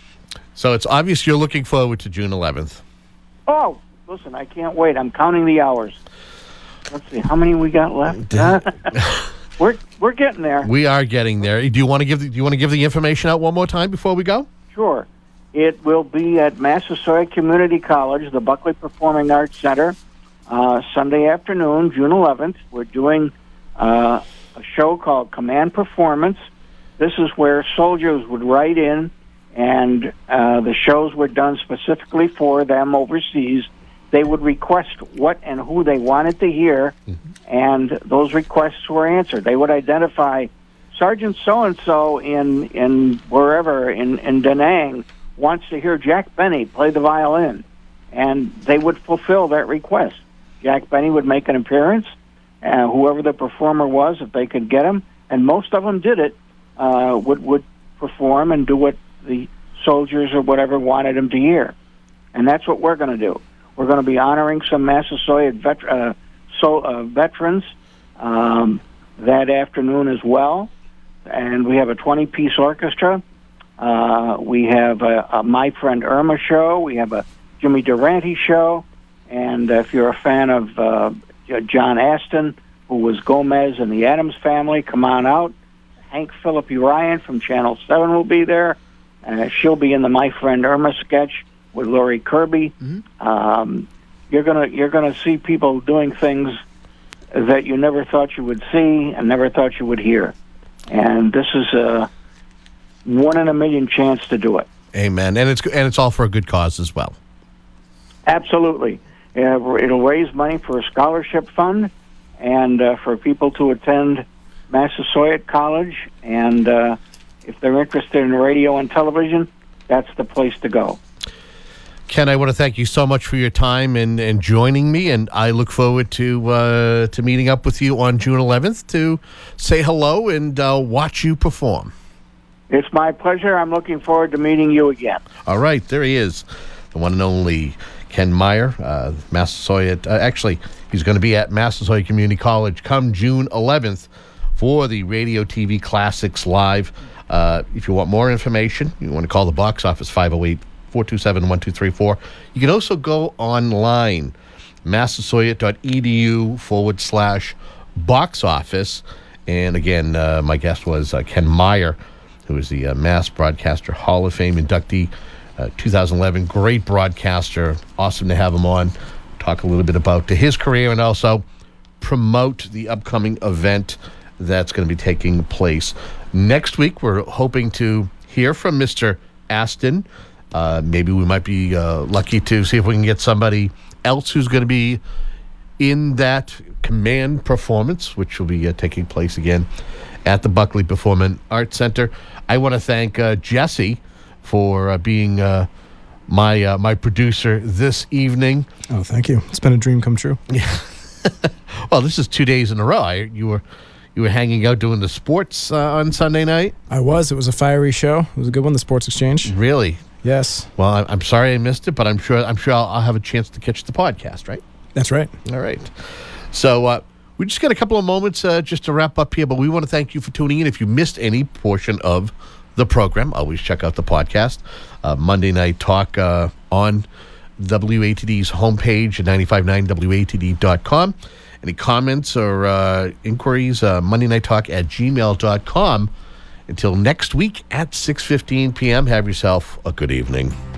So it's obvious you're looking forward to June eleventh. Oh, listen, I can't wait. I'm counting the hours. Let's see, how many we got left? we're we're getting there. We are getting there. Do you want to give the, Do you want to give the information out one more time before we go? Sure. It will be at Massasoit Community College, the Buckley Performing Arts Center, uh, Sunday afternoon, June eleventh. We're doing uh, a show called Command Performance. This is where soldiers would write in, and uh, the shows were done specifically for them overseas. They would request what and who they wanted to hear, mm-hmm. and those requests were answered. They would identify Sergeant so-and-so in, in wherever, in, in Da Nang, wants to hear Jack Benny play the violin, and they would fulfill that request. Jack Benny would make an appearance, uh, whoever the performer was, if they could get him, and most of them did it, uh, would, would perform and do what the soldiers or whatever wanted him to hear. And that's what we're going to do. We're going to be honoring some Massasoit vet, uh, so, uh, veterans um, that afternoon as well. And we have a twenty-piece orchestra. Uh, we have a, a My Friend Irma show. We have a Jimmy Durante show. And if you're a fan of uh, John Aston, who was Gomez in the Addams Family, come on out. Hank Phillip Ryan from Channel seven will be there. Uh, she'll be in the My Friend Irma sketch with Laurie Kirby. Mm-hmm. Um, you're gonna you're gonna see people doing things that you never thought you would see and never thought you would hear. And this is a one in a million chance to do it. Amen. And it's and it's all for a good cause as well. Absolutely. Uh, it'll raise money for a scholarship fund and uh, for people to attend Massasoit College. And uh, if they're interested in radio and television, that's the place to go. Ken, I want to thank you so much for your time and, and joining me, and I look forward to uh, to meeting up with you on June eleventh to say hello and uh, watch you perform. It's my pleasure. I'm looking forward to meeting you again. All right, there he is, the one and only Ken Meyer, uh, Massasoit. Uh, actually, he's going to be at Massasoit Community College come June eleventh for the Radio T V Classics Live. Uh, if you want more information, you want to call the box office, five oh eight, four two seven, one two three four. You can also go online, massasoit.edu forward slash box office. And again, uh, my guest was uh, Ken Meyer, who is the uh, Mass Broadcaster Hall of Fame inductee, uh, two thousand eleven. Great broadcaster. Awesome to have him on. Talk a little bit about his career and also promote the upcoming event that's going to be taking place next week. We're hoping to hear from Mister Aston. Uh, maybe we might be uh, lucky to see if we can get somebody else who's going to be in that command performance, which will be uh, taking place again at the Buckley Performing Arts Center. I want to thank uh, Jesse for uh, being uh, my uh, my producer this evening. Oh, thank you. It's been a dream come true. Yeah. Well, this is two days in a row. I, you were you were hanging out doing the sports uh, on Sunday night. I was. It was a fiery show. It was a good one. The Sports Exchange. Really? Yes. Well, I, I'm sorry I missed it, but I'm sure I'm sure I'll, I'll have a chance to catch the podcast. Right? That's right. All right. So uh, we just got a couple of moments uh, just to wrap up here, but we want to thank you for tuning in. If you missed any portion of the program, always check out the podcast. Uh, Monday Night Talk uh, on W A T D's homepage at nine five nine W A T D dot com. Any comments or uh, inquiries, uh, Monday Night Talk at gmail dot com. Until next week at six fifteen p.m., have yourself a good evening.